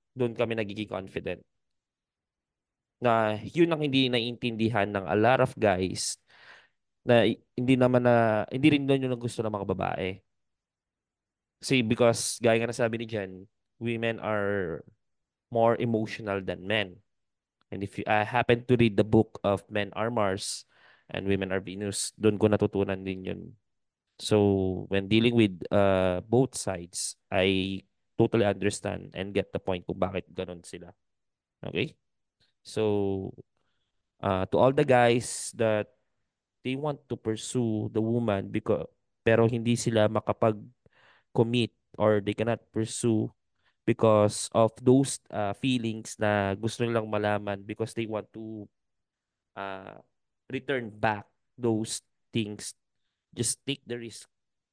doon kami nagiging confident. Na yun ang hindi naiintindihan ng a lot of guys na i- hindi naman na hindi rin doon yung gusto ng mga babae. See, because gaya nga nasabi ni Jen, women are more emotional than men. And if you, I happen to read the book of Men Are Mars and Women Are Venus, doon ko natutunan din yun. So when dealing with uh, both sides, I totally understand and get the point kung bakit ganun sila. Okay? So uh, to all the guys that they want to pursue the woman because pero hindi sila makapag-commit or they cannot pursue because of those uh, feelings na gusto nilang malaman because they want to uh, return back those things. Just take the risk.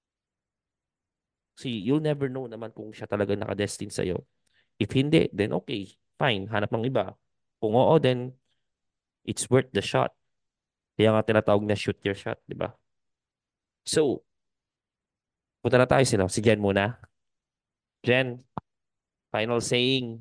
See, you'll never know naman kung siya talaga nakadestined sa'yo. If hindi, then okay, fine, hanap ng iba. Kung oo, then it's worth the shot. Kaya nga tinatawag na shoot your shot, di ba? So, punta na tayo sino. Si Jen muna. Jen, final saying.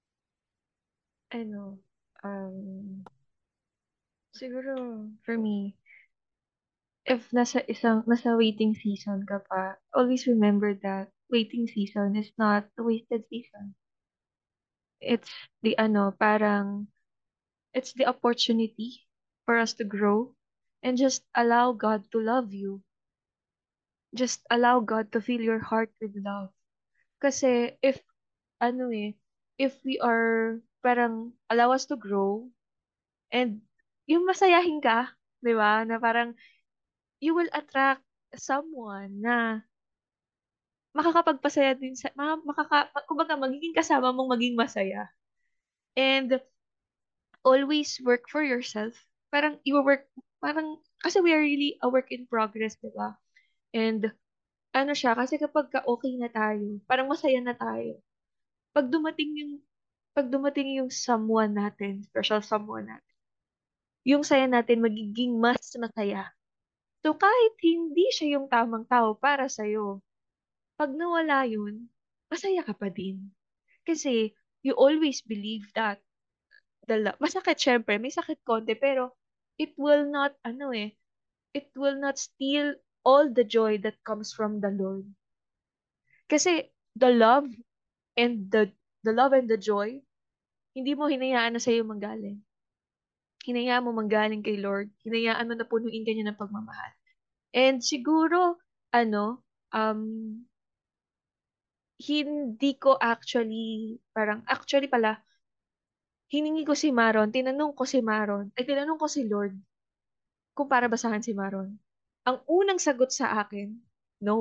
Ano, um, siguro, for me, if nasa isang, nasa waiting season ka pa, always remember that waiting season is not a wasted season. It's the ano, parang, it's the opportunity for us to grow and just allow God to love you. Just allow God to fill your heart with love. Kasi if, ano eh, if we are, parang, allow us to grow, and yung masayahin ka, di ba? Na parang, you will attract someone na makakapagpasaya din sa, ma- makaka, kumbaga, magiging kasama mong maging masaya. And always work for yourself. Parang, you work, parang, kasi we are really a work in progress, di ba? And, ano siya, kasi kapag ka okay na tayo, parang masaya na tayo. Pag dumating yung, pag dumating yung someone natin, special someone natin, yung saya natin magiging mas masaya. So, kahit hindi siya yung tamang tao para sa'yo, pag nawala yun, masaya ka pa din. Kasi, you always believe that the love, masakit syempre, may sakit konti, pero it will not, ano eh, it will not steal all the joy that comes from the Lord. Kasi, the love and the, the love and the joy, hindi mo hinayaan na sa'yo manggaling. Hinayaan mo manggaling kay Lord. Hinayaan mo na punuin ka niya ng pagmamahal. And siguro, ano, um, hindi ko actually, parang, actually pala, hiningi ko si Maron, tinanong ko si Maron, ay tinanong ko si Lord kung para basahan si Maron. Ang unang sagot sa akin, no.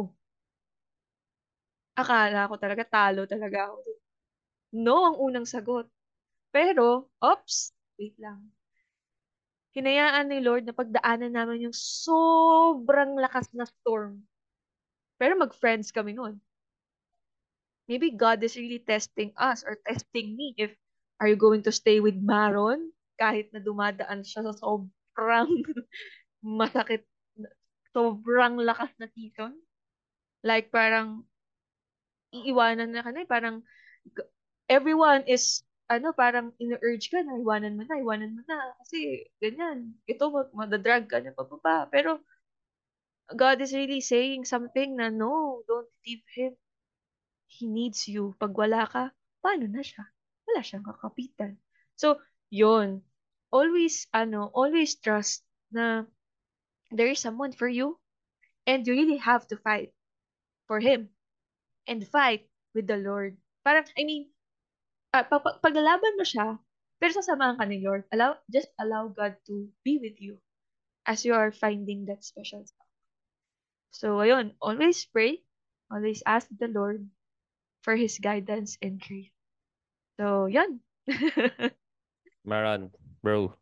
Akala ko talaga talo talaga ako. No ang unang sagot. Pero, ops, wait lang. Hinayaan ni Lord na pagdaanan namin yung sobrang lakas na storm. Pero mag-friends kami noon. Maybe God is really testing us or testing me if are you going to stay with Maron kahit na dumadaan siya sa sobrang masakit, sobrang lakas na season. Like parang iiwanan na ka na eh. Parang g- everyone is ano, parang ina-urge ka na, iwanan mo na, iwanan mo na. Kasi, ganyan. Ito, mag madadrag ka na pababa. Pero, God is really saying something na, no, don't leave Him. He needs you. Pag wala ka, paano na siya? Wala siyang kakapitan. So, yun. Always, ano, always trust na there is someone for you and you really have to fight for him and fight with the Lord. Parang, I mean, uh, pag pag- paglalaban mo siya, pero sasamahan ka ni Lord. Allow, just allow God to be with you as you are finding that special spot. So, ayun, always pray, always ask the Lord for His guidance and grace. So, yun. Maran, bro.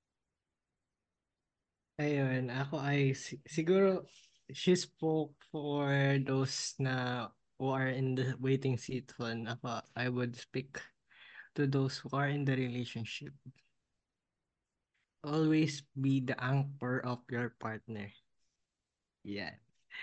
Ayun, ako ay si- siguro she spoke for those na who are in the waiting season. Ako, I would speak to those who are in the relationship. Always be the anchor of your partner. Yan.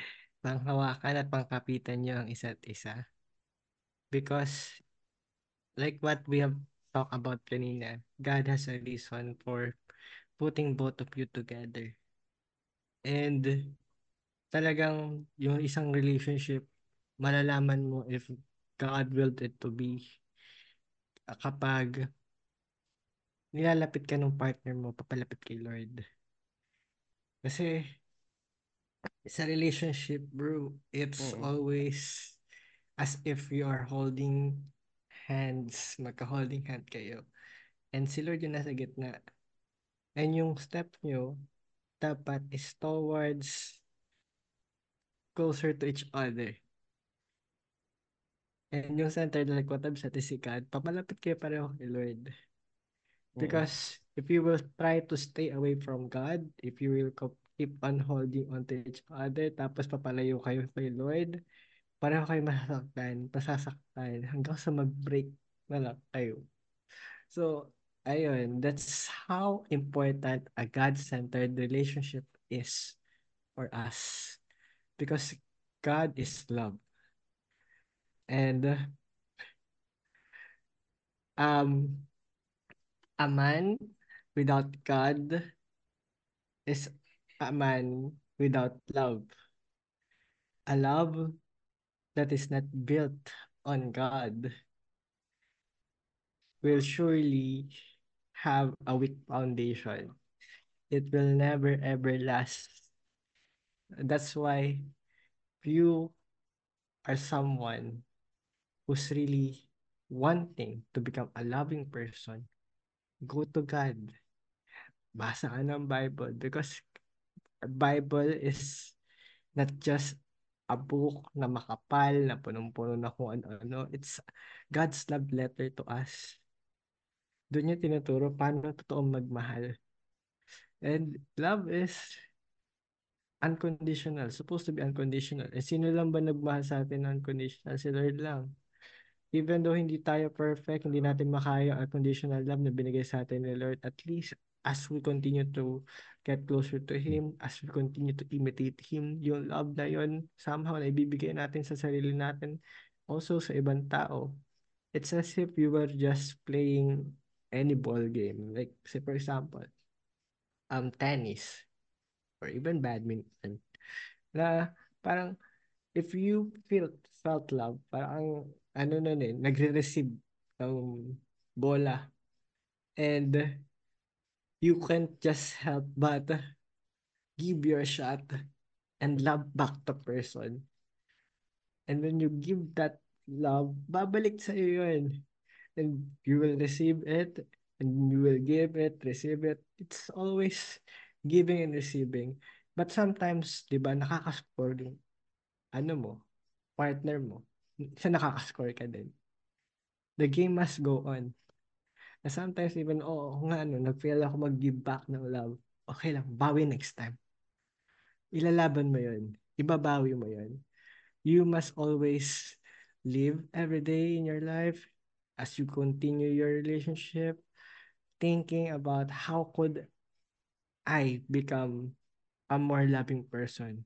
Panghawakan at pangkapitan niyo ang isa't isa. Because like what we have talked about kanina, God has a reason for putting both of you together. And talagang yung isang relationship, malalaman mo if God willed it to be ah, kapag nilalapit ka ng partner mo, papalapit kay Lord. Kasi sa relationship, bro, it's Mm. always as if you are holding hands, magka-holding hand kayo. And si Lord yung nasa gitna. And yung step nyo, dapat is towards closer to each other. And yung center like what I've said is si God, papalapit kayo pareho kay Lord. Mm. Because if you will try to stay away from God, if you will co- keep on holding on to each other, tapos papalayo kayo kay Lord, pareho kayo masasaktan, pasasaktan, hanggang sa mag-break na lang kayo. So, ayun, that's how important a God-centered relationship is for us. Because God is love. And um, a man without God is a man without love. A love that is not built on God will surely have a weak foundation. It will never ever last. That's why you are someone who's really wanting to become a loving person, go to God. Basa ka ng Bible because Bible is not just a book na makapal, na punong-puno na kung ano-ano. It's God's love letter to us. Doon niya tinuturo paano totoong magmahal. And love is unconditional. Supposed to be unconditional. Eh, sino lang ba nagmahal sa atin ng unconditional? Si Lord lang. Even though hindi tayo perfect, hindi natin makaya ang unconditional love na binigay sa atin ni Lord, at least as we continue to get closer to Him, as we continue to imitate Him, yung love na yun, somehow na ibibigay natin sa sarili natin, also sa ibang tao. It's as if you were just playing any ball game. Like, say for example, um, tennis, or even badminton. Na parang, if you feel felt love, parang ano nun eh, nagre-receive ng bola. And you can't just help but give your shot and love back the person. And when you give that love, babalik sa iyo yun. And you will receive it, and you will give it, receive it. It's always giving and receiving. But sometimes, di ba, nakaka-score yung ano mo, partner mo. Isa nakaka-score ka din. The game must go on. Na sometimes even, oo oh, nga ano, nag-fail ako mag-give back ng love. Okay lang, bawi next time. Ilalaban mo yun. Ibabawi mo yun. You must always live every day in your life as you continue your relationship, thinking about how could I become a more loving person,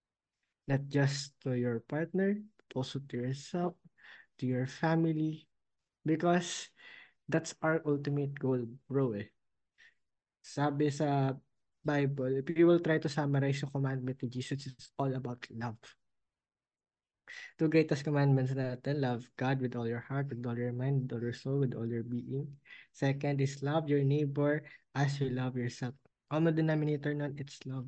not just to your partner, but also to yourself, to your family, because that's our ultimate goal, bro. Eh. Sabi sa Bible, if you will try to summarize the commandment of Jesus, it's all about love. Two greatest commandments natin, love God with all your heart, with all your mind, with all your soul, with all your being. Second is love your neighbor as you love yourself. Common denominator nun, it's love.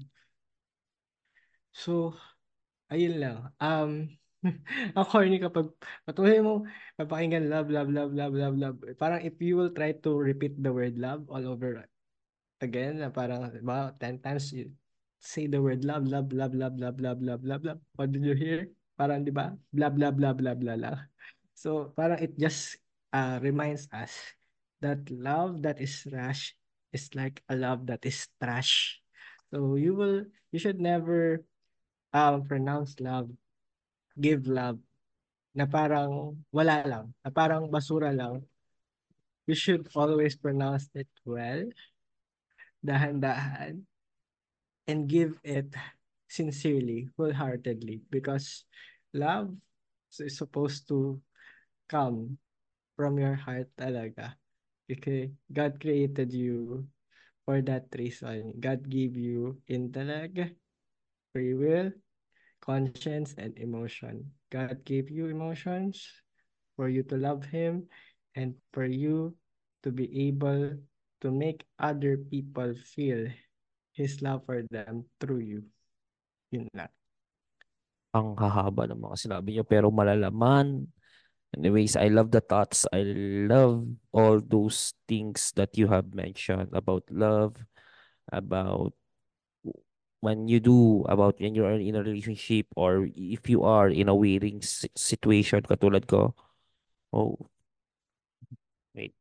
So, ayun lang. Um, ang corny kapag patuloy mo papakinggan love, love, love, love, love, love. Parang if you will try to repeat the word love all over again, na parang, ba, ten times you say the word love, love, love, love, love, love, love, love, love. What did you hear? Parang, di ba? Blah, blah, blah, blah, blah lang. So, parang it just uh, reminds us that love that is rash is like a love that is trash. So, you will, you should never um, pronounce love, give love, na parang wala lang, na parang basura lang. You should always pronounce it well, dahan-dahan, and give it sincerely, wholeheartedly, because love is supposed to come from your heart talaga. Okay, God created you for that reason. God gave you intellect, free will, conscience, and emotion. God gave you emotions for you to love Him and for you to be able to make other people feel His love for them through you. Yun lang. Ang hahaba ng mga sinabi niyo pero malalaman. Anyways, I love the thoughts. I love all those things that you have mentioned about love, about when you do, about when you're in a relationship or if you are in a waiting si- situation katulad ko. Oh, wait.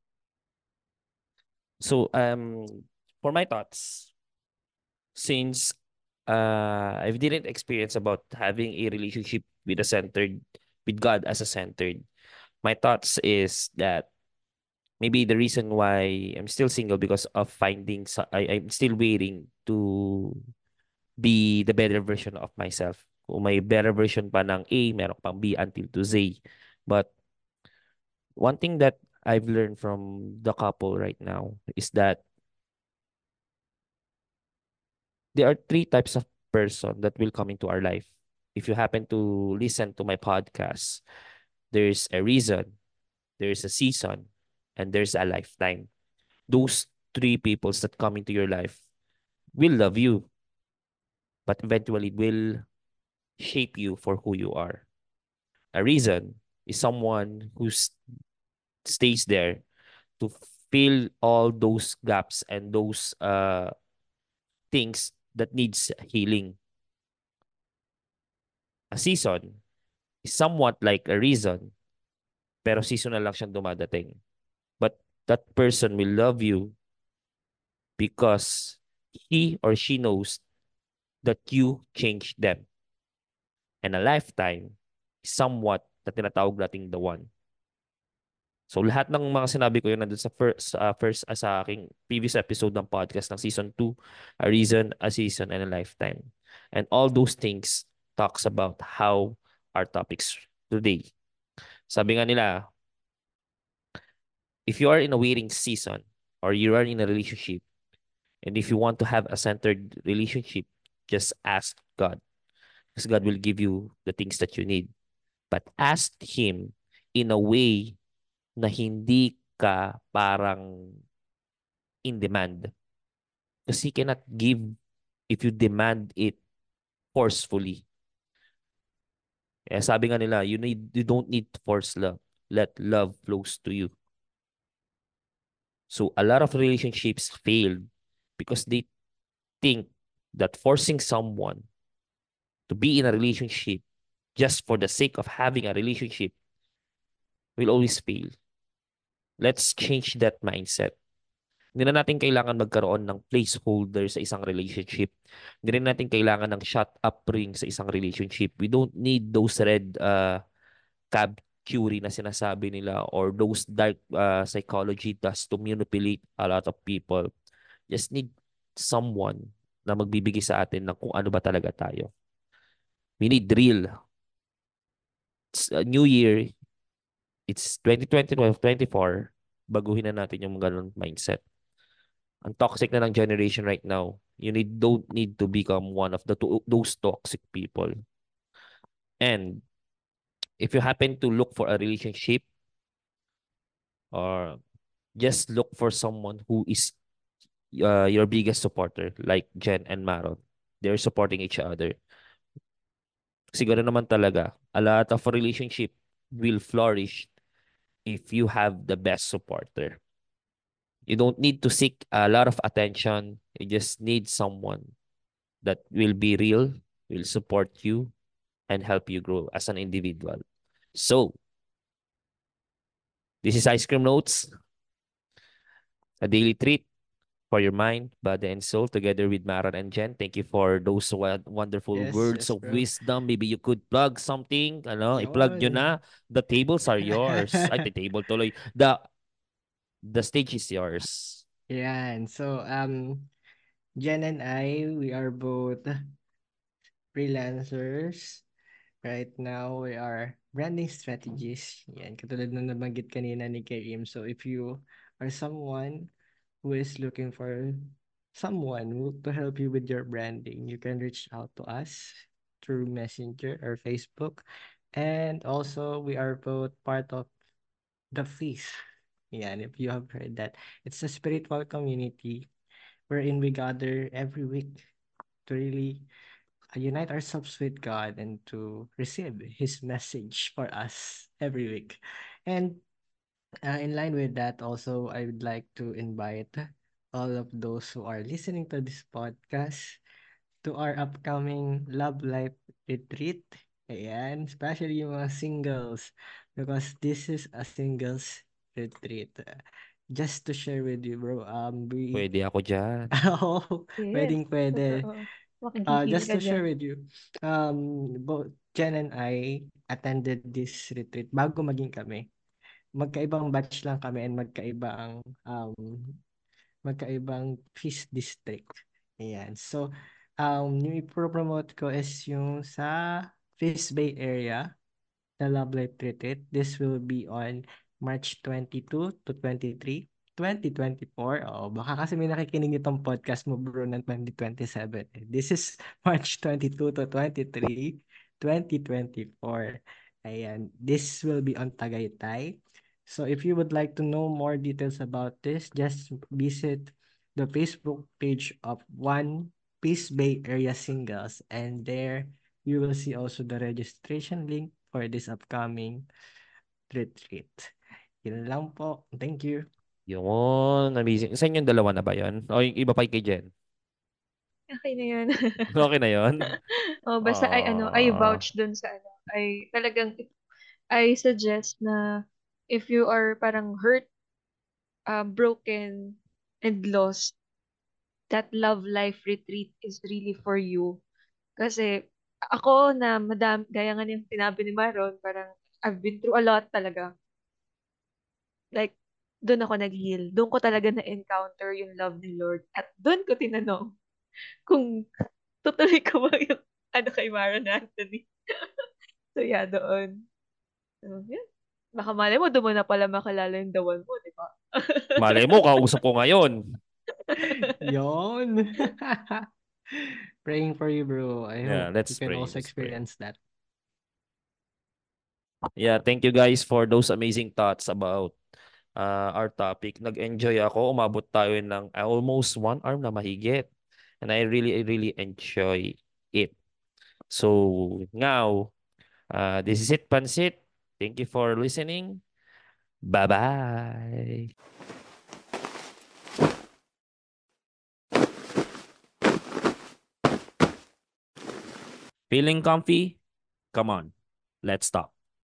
So, um, for my thoughts, since uh, I didn't experience about having a relationship with a centered, with God as a centered, my thoughts is that maybe the reason why I'm still single because of finding, so- I, I'm still waiting to be the better version of myself. Kung may better version pa ng A, meron pang B until to Z. But one thing that I've learned from the couple right now is that there are three types of person that will come into our life. If you happen to listen to my podcast, there's a reason, there's a season, and there's a lifetime. Those three peoples that come into your life will love you, but eventually will shape you for who you are. A reason is someone who s- stays there to fill all those gaps and those uh things that needs healing. A season is somewhat like a reason, pero seasonal lang siyang dumadating. But that person will love you because he or she knows that you changed them. And a lifetime is somewhat na tinatawag nating the one. So lahat ng mga sinabi ko yun nandun sa first, uh, first uh, sa aking previous episode ng podcast ng season two, a reason, a season, and a lifetime. And all those things talks about how our topics today. Sabi nga nila, if you are in a waiting season or you are in a relationship, and if you want to have a centered relationship, just ask God. Because God will give you the things that you need. But ask Him in a way na hindi ka parang in demand. Because He cannot give if you demand it forcefully. Kaya sabi nga nila, you need you don't need to force love. Let love flows to you. So a lot of relationships failed because they think that forcing someone to be in a relationship just for the sake of having a relationship will always fail. Let's change that mindset. Hindi na natin kailangan magkaroon ng placeholder sa isang relationship. Hindi rin natin kailangan ng shut up ring sa isang relationship. We don't need those red uh, cab curie na sinasabi nila or those dark uh, psychology does to manipulate a lot of people. Just need someone na magbibigay sa atin ng kung ano ba talaga tayo. We need real. It's a new year. It's twenty twenty, twenty twenty-four. Baguhin na natin yung ganun mindset. Ang toxic na ng generation right now. You need don't need to become one of the to- those toxic people. And if you happen to look for a relationship or just look for someone who is uh, your biggest supporter like Jen and Maron. They're supporting each other. Siguro naman talaga, a lot of relationship will flourish if you have the best supporter. You don't need to seek a lot of attention. You just need someone that will be real, will support you, and help you grow as an individual. So, this is Ice Cream Notes, a daily treat for your mind, body, and soul, together with Maron and Jen. Thank you for those wa- wonderful Yes, words yes, of bro. wisdom. Maybe you could plug something. Ano, i-plug nyo na. Yun. The tables are yours. Ay, the table tuloy. The, the stage is yours. Yan. So, um, Jen and I, we are both freelancers. Right now, we are branding strategies. Yan, katulad na nabanggit kanina ni Karim. So, if you are someone who is looking for someone who, to help you with your branding, you can reach out to us through Messenger or Facebook. And also, we are both part of the Feast. Yan, if you have heard that. It's a spiritual community wherein we gather every week to really uh, unite ourselves with God and to receive His message for us every week. And uh, in line with that, also, I would like to invite all of those who are listening to this podcast to our upcoming Love Life Retreat. Ayan, especially yung mga singles because this is a singles retreat. Just to share with you, bro, um, we, Pwede ako dyan. oh, Yes, pwedeng pwede. totoo. Uh, Makihil just ka to share dyan. with you, um, both Jen and I attended this retreat bago maging kami. Magkaibang batch lang kami and magkaibang um magkaibang feast district. Ayan. So, um, yung ipropromote ko is yung sa Fish Bay area, the Love Life Retreat. This will be on March twenty-second to twenty-third, twenty twenty-four. Oh, baka kasi may nakikinig nitong podcast mo, bro, ng twenty twenty-seven. Eh. This is March twenty-second to twenty-third, twenty twenty-four. Ayan. This will be on Tagaytay. So if you would like to know more details about this, just visit the Facebook page of One Peace Bay Area Singles, and there you will see also the registration link for this upcoming retreat. Yun lang po. Thank you. Yun, amazing. Sa inyong dalawa na ba yun? O yung iba pa kay Jen? Okay na yun. Okay na yun? Oh, basta ay ano, I Ah, vouch dun sa ano. Ay talagang I suggest na if you are parang hurt, uh, broken, and lost, that love life retreat is really for you. Kasi ako na madam, gaya nga yung sinabi ni Maron, parang I've been through a lot talaga. Like, doon ako nag-heal. Doon ko talaga na-encounter yung love ni Lord. At doon ko tinanong kung tutuloy ko ba yung ano kay Maron Anthony. So yeah, doon. So, yeah. Baka malay mo, doon mo na pala makilala yung the one mo, di ba? malay mo, kausap ko ngayon. Yon. Praying for you, bro. I Yeah, hope you let's can pray. also Let's pray. experience that. Yeah, thank you guys for those amazing thoughts about uh, our topic. Nag-enjoy ako. Umabot tayo ng uh, almost one hour na mahigit. And I really, I really enjoy it. So now, uh, this is it, Pansit. Thank you for listening. Bye-bye. Feeling comfy? Come on, let's talk.